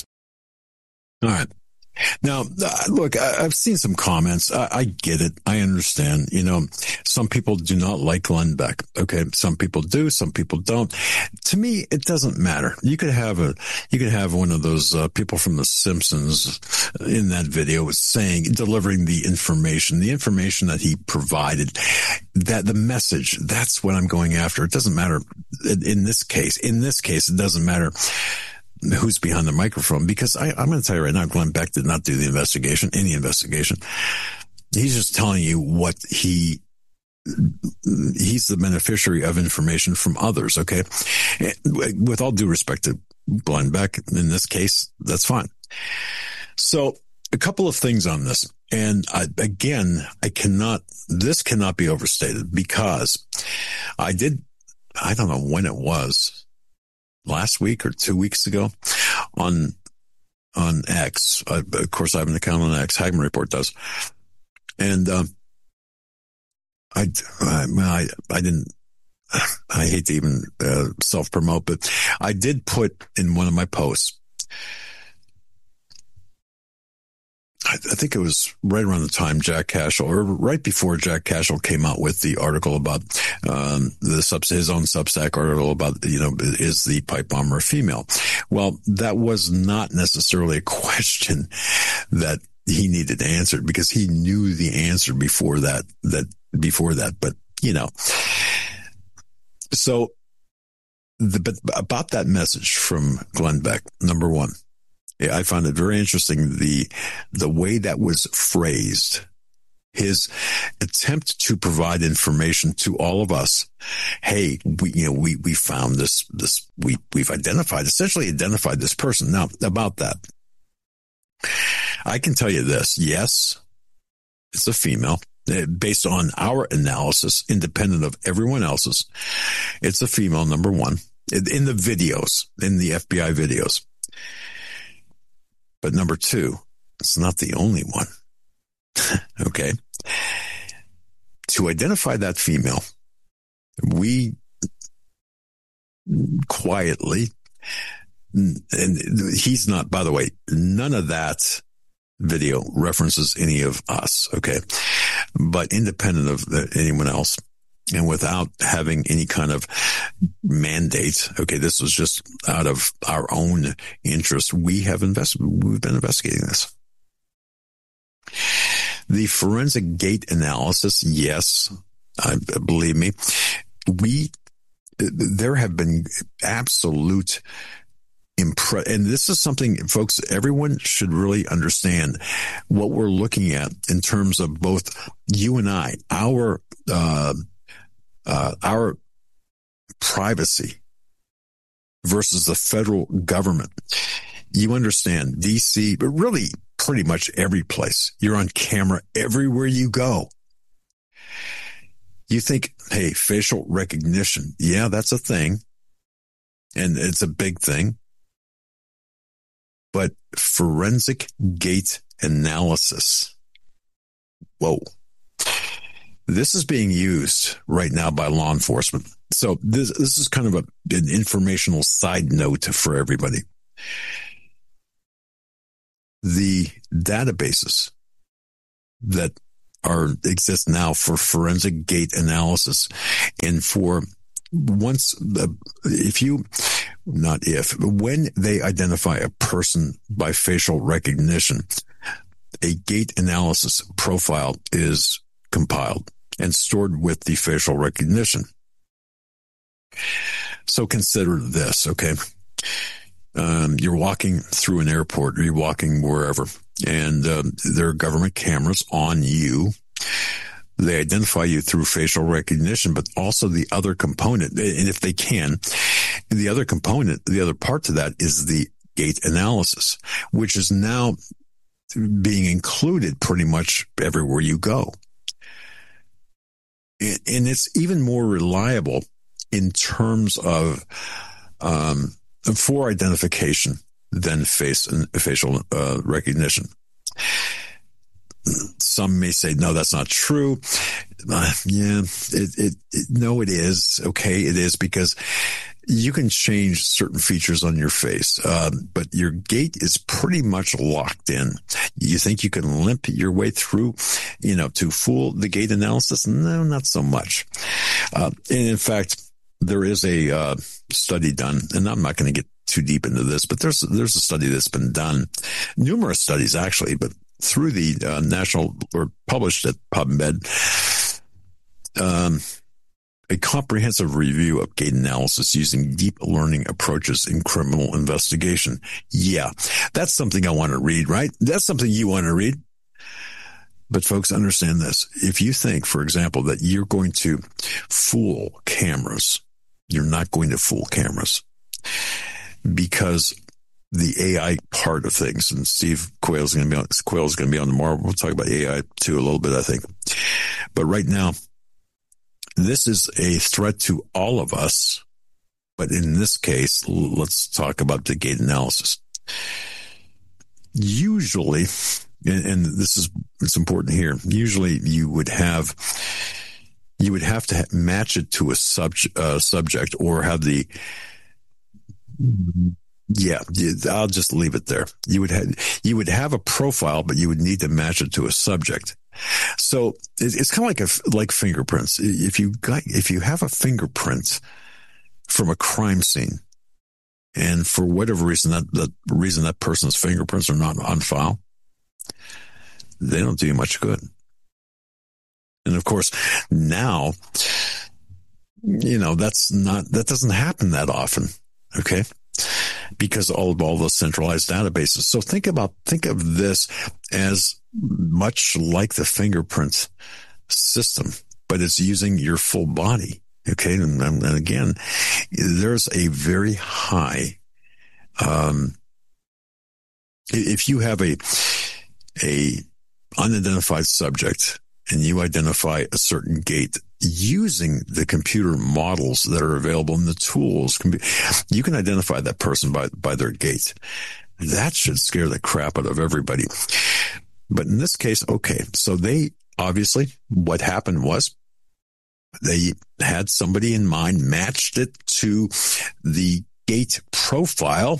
All right. Now, uh, look, I, I've seen some comments. I, I get it. I understand. You know, some people do not like Glenn Beck. Okay. Some people do. Some people don't. To me, it doesn't matter. You could have a, you could have one of those uh, people from The Simpsons in that video saying, delivering the information, the information that he provided, that the message, that's what I'm going after. It doesn't matter in this case. In this case, it doesn't matter who's behind the microphone, because I, I'm going to tell you right now, Glenn Beck did not do the investigation, any investigation. He's just telling you what he, he's the beneficiary of information from others. Okay. With all due respect to Glenn Beck, in this case, that's fine. So a couple of things on this. And I, again, I cannot, this cannot be overstated, because I did, I don't know when it was, last week or two weeks ago on, on X. I, of course, I have an account on X. Hagman Report does. And, um, I, I, I didn't, I hate to even uh, self promote, but I did put in one of my posts, I, I think it was right around the time Jack Cashel, or right before Jack Cashel came out with the article about um, the sub, his own Substack article about, you know, is the pipe bomber a female? Well, that was not necessarily a question that he needed answered because he knew the answer before that, that before that. But, you know, so the, but about that message from Glenn Beck, number one, I found it very interesting. The, the way that was phrased, his attempt to provide information to all of us. Hey, we, you know, we, we found this, this, we, we've identified, essentially identified this person. Now about that, I can tell you this. Yes, it's a female based on our analysis, independent of everyone else's. It's a female, number one, in the videos, in the F B I videos. But number two, it's not the only one. Okay. To identify that female, we quietly, and he's not, by the way, none of that video references any of us. Okay. But independent of the, anyone else and without having any kind of mandate. Okay. This was just out of our own interest. We have invested, we've been investigating this. The forensic gait analysis, yes, I, believe me, we, there have been absolute impre- and this is something, folks, everyone should really understand what we're looking at in terms of both you and I, our, uh, uh, our privacy versus the federal government. You understand, D C, but really pretty much every place. You're on camera everywhere you go. You think, hey, facial recognition. Yeah, that's a thing. And it's a big thing. But forensic gait analysis. Whoa. This is being used right now by law enforcement. So this, this is kind of a, an informational side note for everybody. The databases that are exist now for forensic gait analysis and for once, uh, if you, not if, when they identify a person by facial recognition, a gait analysis profile is compiled and stored with the facial recognition. So consider this, okay? Um, you're walking through an airport or you're walking wherever, and um, there are government cameras on you. They identify you through facial recognition, but also the other component, and if they can, the other component, the other part to that is the gait analysis, which is now being included pretty much everywhere you go. And it's even more reliable in terms of, um, for identification than face and facial uh, recognition. Some may say, no, that's not true. Uh, yeah, it, it, it, no, it is. Okay, it is, because you can change certain features on your face, uh, but your gait is pretty much locked in. You think you can limp your way through, you know, to fool the gait analysis? No, not so much. Uh, and in fact, there is a uh, study done, and I'm not going to get too deep into this, but there's there's a study that's been done, numerous studies actually, but through the uh, national, or published at PubMed, um, a comprehensive review of gait analysis using deep learning approaches in criminal investigation. Yeah, that's something I want to read, right? That's something you want to read. But folks, understand this. If you think, for example, that you're going to fool cameras, you're not going to fool cameras, because the A I part of things, and Steve Quayle's going to be on, Quayle's going to be on tomorrow. We'll talk about A I too a little bit, I think. But right now, this is a threat to all of us. But in this case, let's talk about the gait analysis. Usually, and this is, it's important here. Usually you would have, you would have to match it to a subject, uh, subject or have the, yeah, I'll just leave it there. You would have, you would have a profile, but you would need to match it to a subject. So it's kind of like a, like fingerprints. If you got, if you have a fingerprint from a crime scene, and for whatever reason that, the reason that person's fingerprints are not on file, they don't do you much good. And of course, now, you know, that's not, that doesn't happen that often. Okay. Because all of all those centralized databases. So think about, think of this as much like the fingerprint system, but it's using your full body. Okay. And, and again, there's a very high, um, if you have a, a unidentified subject and you identify a certain gait using the computer models that are available in the tools, you can identify that person by, by their gait. That should scare the crap out of everybody. But in this case, okay, so they obviously, what happened was they had somebody in mind, matched it to the gait profile.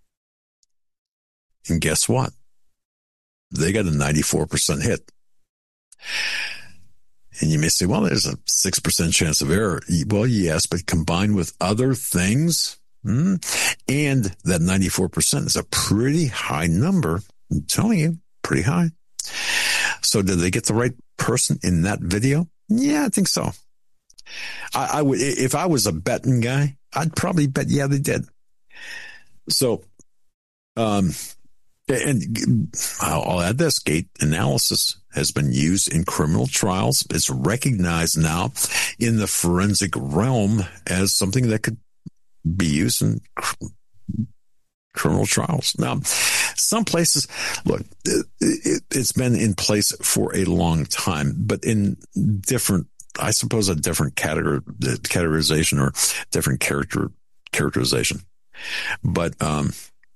And guess what? They got a ninety-four percent hit. And you may say, well, there's a six percent chance of error. Well, yes, but combined with other things, hmm, and that ninety-four percent is a pretty high number. I'm telling you, pretty high. So did they get the right person in that video? Yeah, I think so. I, I would, if I was a betting guy, I'd probably bet, yeah, they did. So, um, and I'll, I'll add this, gait analysis has been used in criminal trials. It's recognized now in the forensic realm as something that could be used in cr- criminal trials. Now, some places, look, it, it, it's been in place for a long time, but in different, I suppose, a different category, categorization or different character characterization. But, um,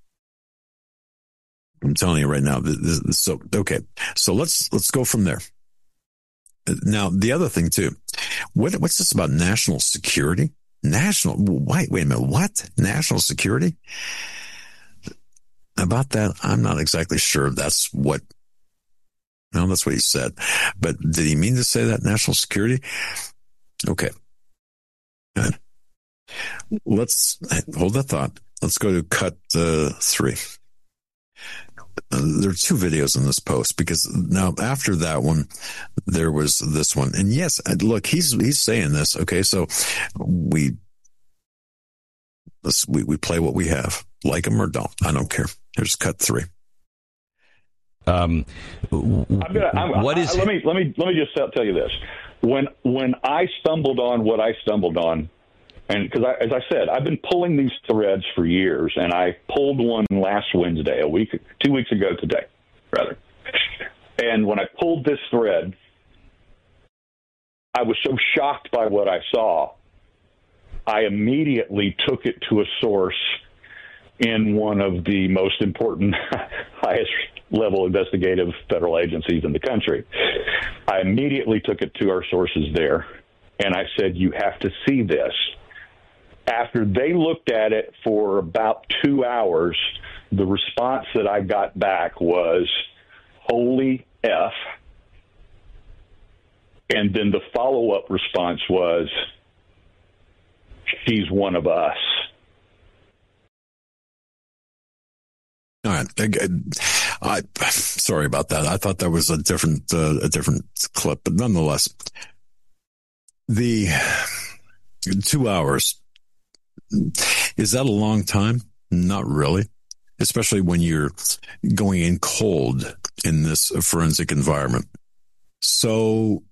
I'm telling you right now. So, okay. So let's, let's go from there. Now, the other thing too, what, what's this about national security? National, wait, wait a minute. What? National security? About that, I'm not exactly sure that's what, no, that's what he said. But did he mean to say that, national security? Okay. Let's hold that thought. Let's go to cut uh, three. Uh, there are two videos in this post because now after that one, there was this one. And yes, look, he's, he's saying this. Okay. So we, let's, we, we play what we have, like them or don't. I don't care. Here's cut three. Um, I'm gonna, I'm, what is, I, let me, let me, let me just tell you this. When, when I stumbled on what I stumbled on, and because I, as I said, I've been pulling these threads for years, and I pulled one last Wednesday, a week, two weeks ago today, rather. And when I pulled this thread, I was so shocked by what I saw, I immediately took it to a source in one of the most important, highest level investigative federal agencies in the country. I immediately took it to our sources there, and I said, you have to see this. After they looked at it for about two hours, the response that I got back was, holy F. And then the follow-up response was, she's one of us. All right. I, I, sorry about that. I thought that was a different, uh, a different clip, but nonetheless, the two hours, is that a long time? Not really, especially when you're going in cold in this forensic environment. So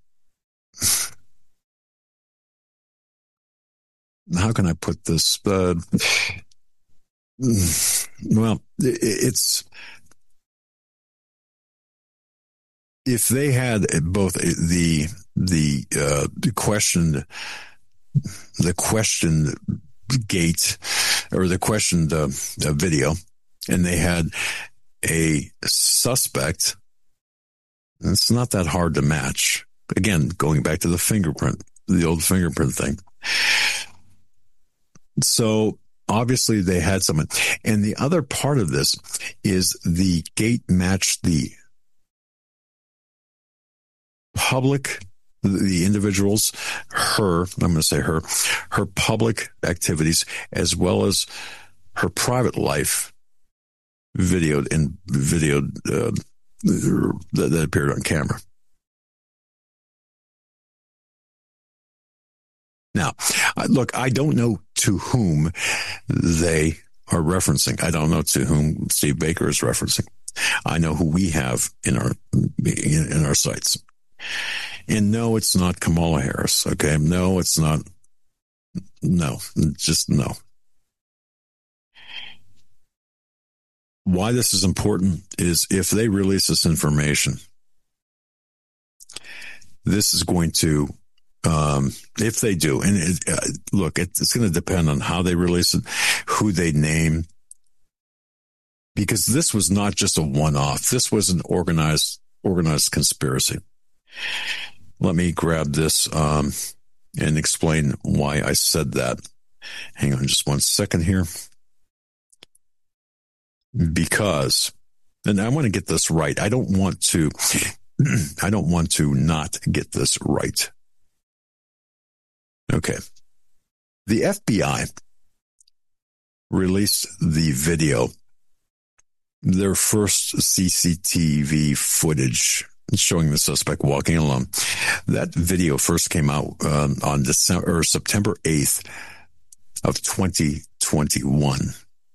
how can I put this? Uh, well, it's, if they had both the, the, uh, the question, the question gate or the questioned uh, video, and they had a suspect, it's not that hard to match. Again, going back to the fingerprint, the old fingerprint thing. So obviously they had someone. And the other part of this is the gate matched the public, the individuals, her, I'm going to say her, her public activities, as well as her private life videoed and videoed uh, that, that appeared on camera. Now, look, I don't know to whom they are referencing. I don't know to whom Steve Baker is referencing. I know who we have in our in our sites. And no, it's not Kamala Harris. Okay, no, it's not. No, just no. Why this is important is if they release this information, this is going to, um, if they do, and it, uh, look, it, it's going to depend on how they release it, who they name, because this was not just a one-off. This was an organized, organized conspiracy. Let me grab this um, and explain why I said that. Hang on just one second here. Because, and I want to get this right. I don't want to, I don't want to not get this right. Okay. The F B I released the video, their first C C T V footage showing the suspect walking alone. That video first came out um, on December or September eighth of twenty twenty-one.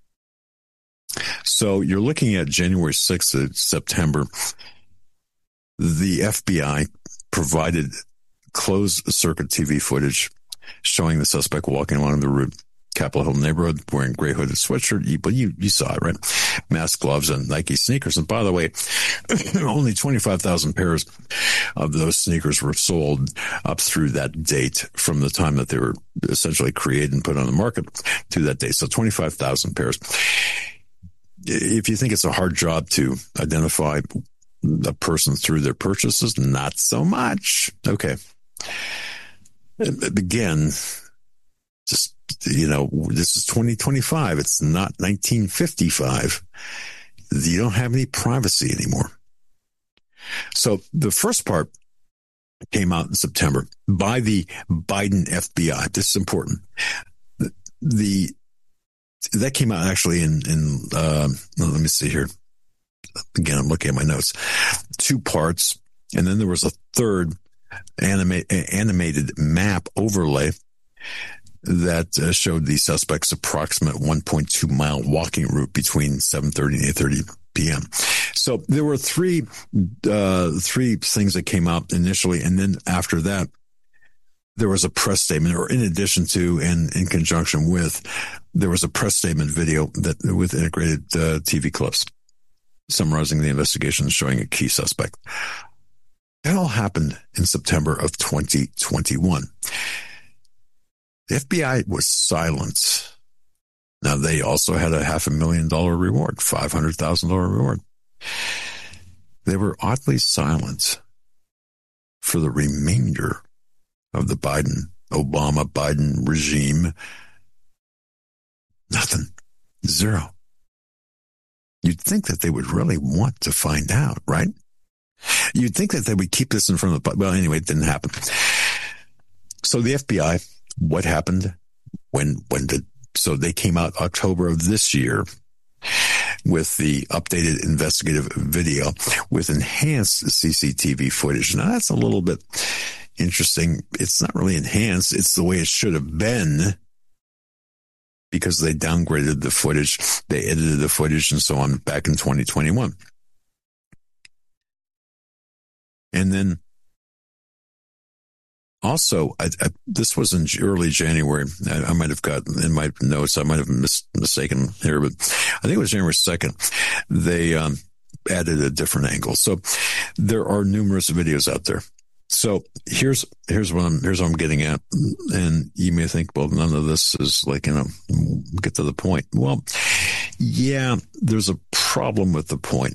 So you're looking at January sixth of September. The F B I provided closed circuit T V footage showing the suspect walking along the route, Capitol Hill neighborhood, wearing gray hooded sweatshirt. You, but you, you saw it, right? Mask, gloves, and Nike sneakers. And by the way, only twenty-five thousand pairs of those sneakers were sold up through that date from the time that they were essentially created and put on the market to that date. So twenty-five thousand pairs. If you think it's a hard job to identify a person through their purchases, not so much. Okay. Again, just, you know, this is twenty twenty-five. It's not nineteen fifty-five. You don't have any privacy anymore. So the first part came out in September by the Biden F B I. This is important. The That came out actually in, in uh, let me see here. Again, I'm looking at my notes. Two parts. And then there was a third anima- animated map overlay that uh, showed the suspect's approximate one point two mile walking route between seven thirty and eight thirty p.m. So there were three, uh, three things that came out initially. And then after that, there was a press statement, or in addition to and in conjunction with, there was a press statement video that with integrated uh, T V clips summarizing the investigation and showing a key suspect. That all happened in September of twenty twenty-one. The F B I was silent. Now, they also had a half a million dollar reward, five hundred thousand dollars reward. They were oddly silent for the remainder of the Biden, Obama Biden regime. Nothing. Zero. You'd think that they would really want to find out, right? You'd think that they would keep this in front of the, well, anyway, it didn't happen. So the F B I, what happened when, when did, so they came out October of this year with the updated investigative video with enhanced C C T V footage. Now that's a little bit interesting. It's not really enhanced. It's the way it should have been, because they downgraded the footage. They edited the footage and so on back in twenty twenty-one. And then also, I, I, this was in early January. I, I might have got in my notes, I might have mis- mistaken here, but I think it was January second. They um, added a different angle. So there are numerous videos out there. So here's here's what I'm here's what I'm getting at, and you may think, well, none of this is like, you know, get to the point. Well, yeah, there's a problem with the point.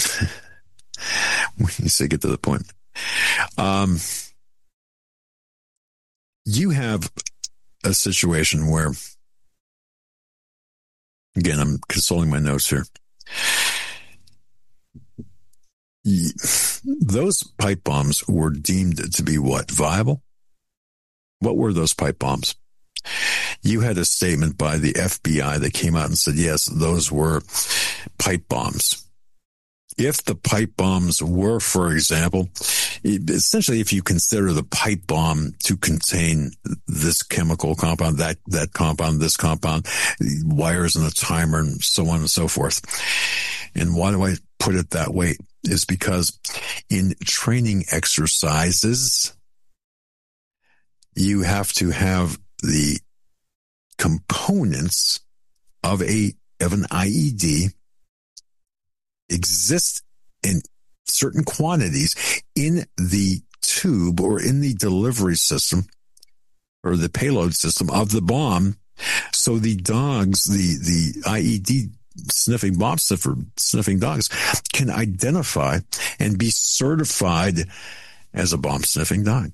When you say get to the point, um, you have a situation where, again, I'm consulting my notes here. Those pipe bombs were deemed to be what? Viable? What were those pipe bombs? You had a statement by the F B I that came out and said, yes, those were pipe bombs. if the pipe bombs were, for example, essentially if you consider the pipe bomb to contain this chemical compound, that, that compound, this compound, wires and a timer and so on and so forth. And why do I put it that way? Is because in training exercises, you have to have the components of a of an I E D exist in certain quantities in the tube or in the delivery system or the payload system of the bomb. So the dogs, the, the I E D sniffing bomb sniffer, sniffing dogs can identify and be certified as a bomb sniffing dog.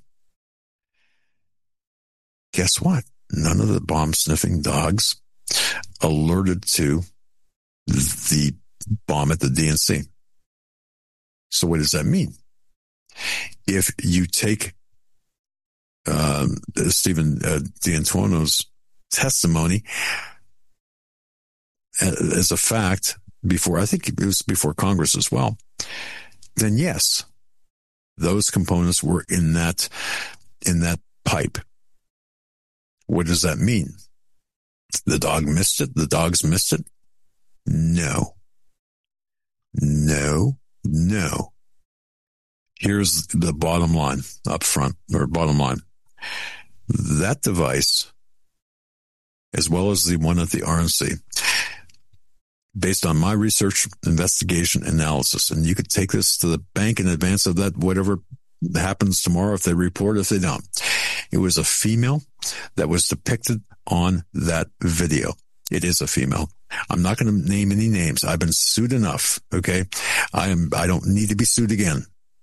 Guess what? None of the bomb sniffing dogs alerted to the bomb at the D N C. So what does that mean? If you take um, Stephen uh, D'Antuono's testimony as a fact before, I think it was before Congress as well, then yes, those components were in that, in that pipe. What does that mean? The dog missed it? The dogs missed it? No. No. No. Here's the bottom line up front, or bottom line. That device, as well as the one at the R N C, based on my research, investigation, analysis, and you could take this to the bank in advance of that, whatever happens tomorrow, if they report, if they don't. It was a female that was depicted on that video. It is a female. I'm not going to name any names. I've been sued enough. Okay. I am, I don't need to be sued again.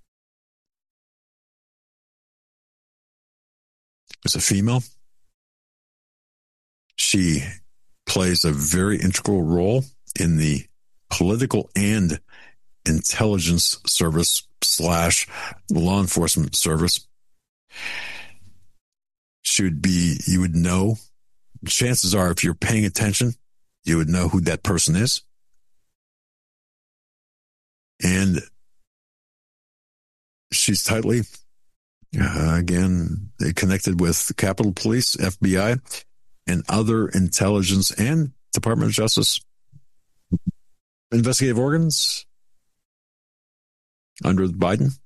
It's a female. She plays a very integral role in the political and intelligence service slash law enforcement service. Should be, you would know, chances are if you're paying attention, you would know who that person is. And she's tightly, uh, again, connected with Capitol Police, F B I, and other intelligence and Department of Justice investigative organs under Biden.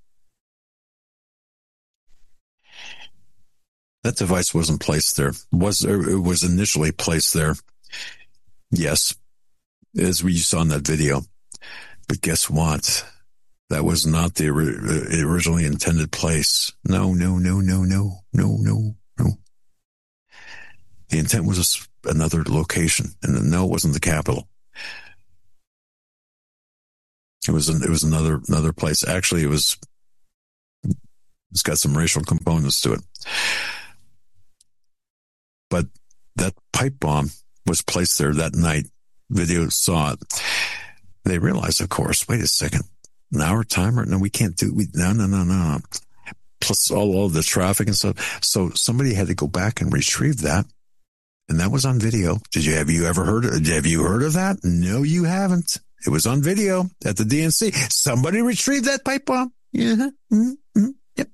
That device wasn't placed there. Was it was initially placed there? Yes, as we saw in that video. But guess what? That was not the originally intended place. No, no, no, no, no, no, no, no. The intent was another location, and no, it wasn't the Capitol. It was it was another another place. Actually, it was. It's got some racial components to it. But that pipe bomb was placed there that night. Video saw it. They realized, of course, wait a second, an hour timer? No, we can't do, we, no, no, no, no. Plus all, all the traffic and stuff. So somebody had to go back and retrieve that. And that was on video. Did you, have you ever heard of, have you heard of that? No, you haven't. It was on video at the D N C. Somebody retrieved that pipe bomb. Yeah. Mm-hmm. Mm-hmm. Yep.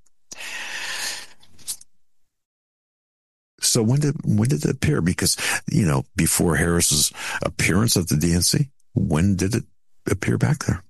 So when did, when did it appear? Because, you know, before Harris's appearance at the D N C, when did it appear back there?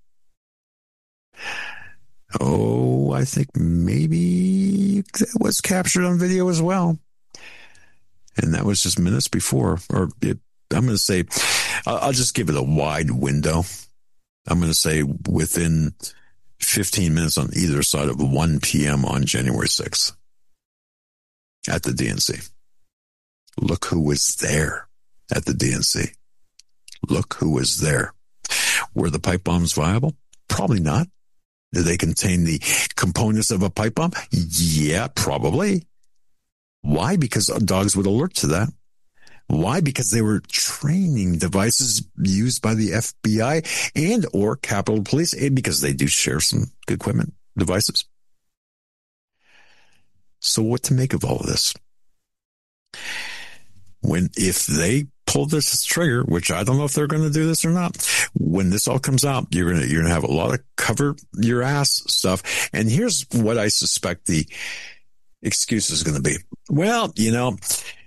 Oh, I think maybe that was captured on video as well. And that was just minutes before, or it, I'm going to say, I'll, I'll just give it a wide window. I'm going to say within fifteen minutes on either side of one p.m. on January sixth at the D N C. Look who was there at the D N C. Look who was there. Were the pipe bombs viable? Probably not. Did they contain the components of a pipe bomb? Yeah, probably. Why? Because dogs would alert to that. Why? Because they were training devices used by the F B I and or Capitol Police, and because they do share some equipment, devices. So what to make of all of this? when, if they pull this trigger, which I don't know if they're going to do this or not, when this all comes out, you're going to, you're going to have a lot of cover your ass stuff. And here's what I suspect the excuse is going to be. Well, you know,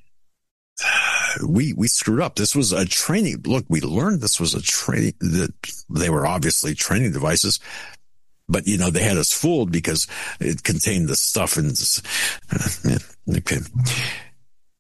we, we screwed up. This was a training. Look, we learned this was a training, that they were obviously training devices. But, you know, they had us fooled because it contained the stuff and, uh, okay.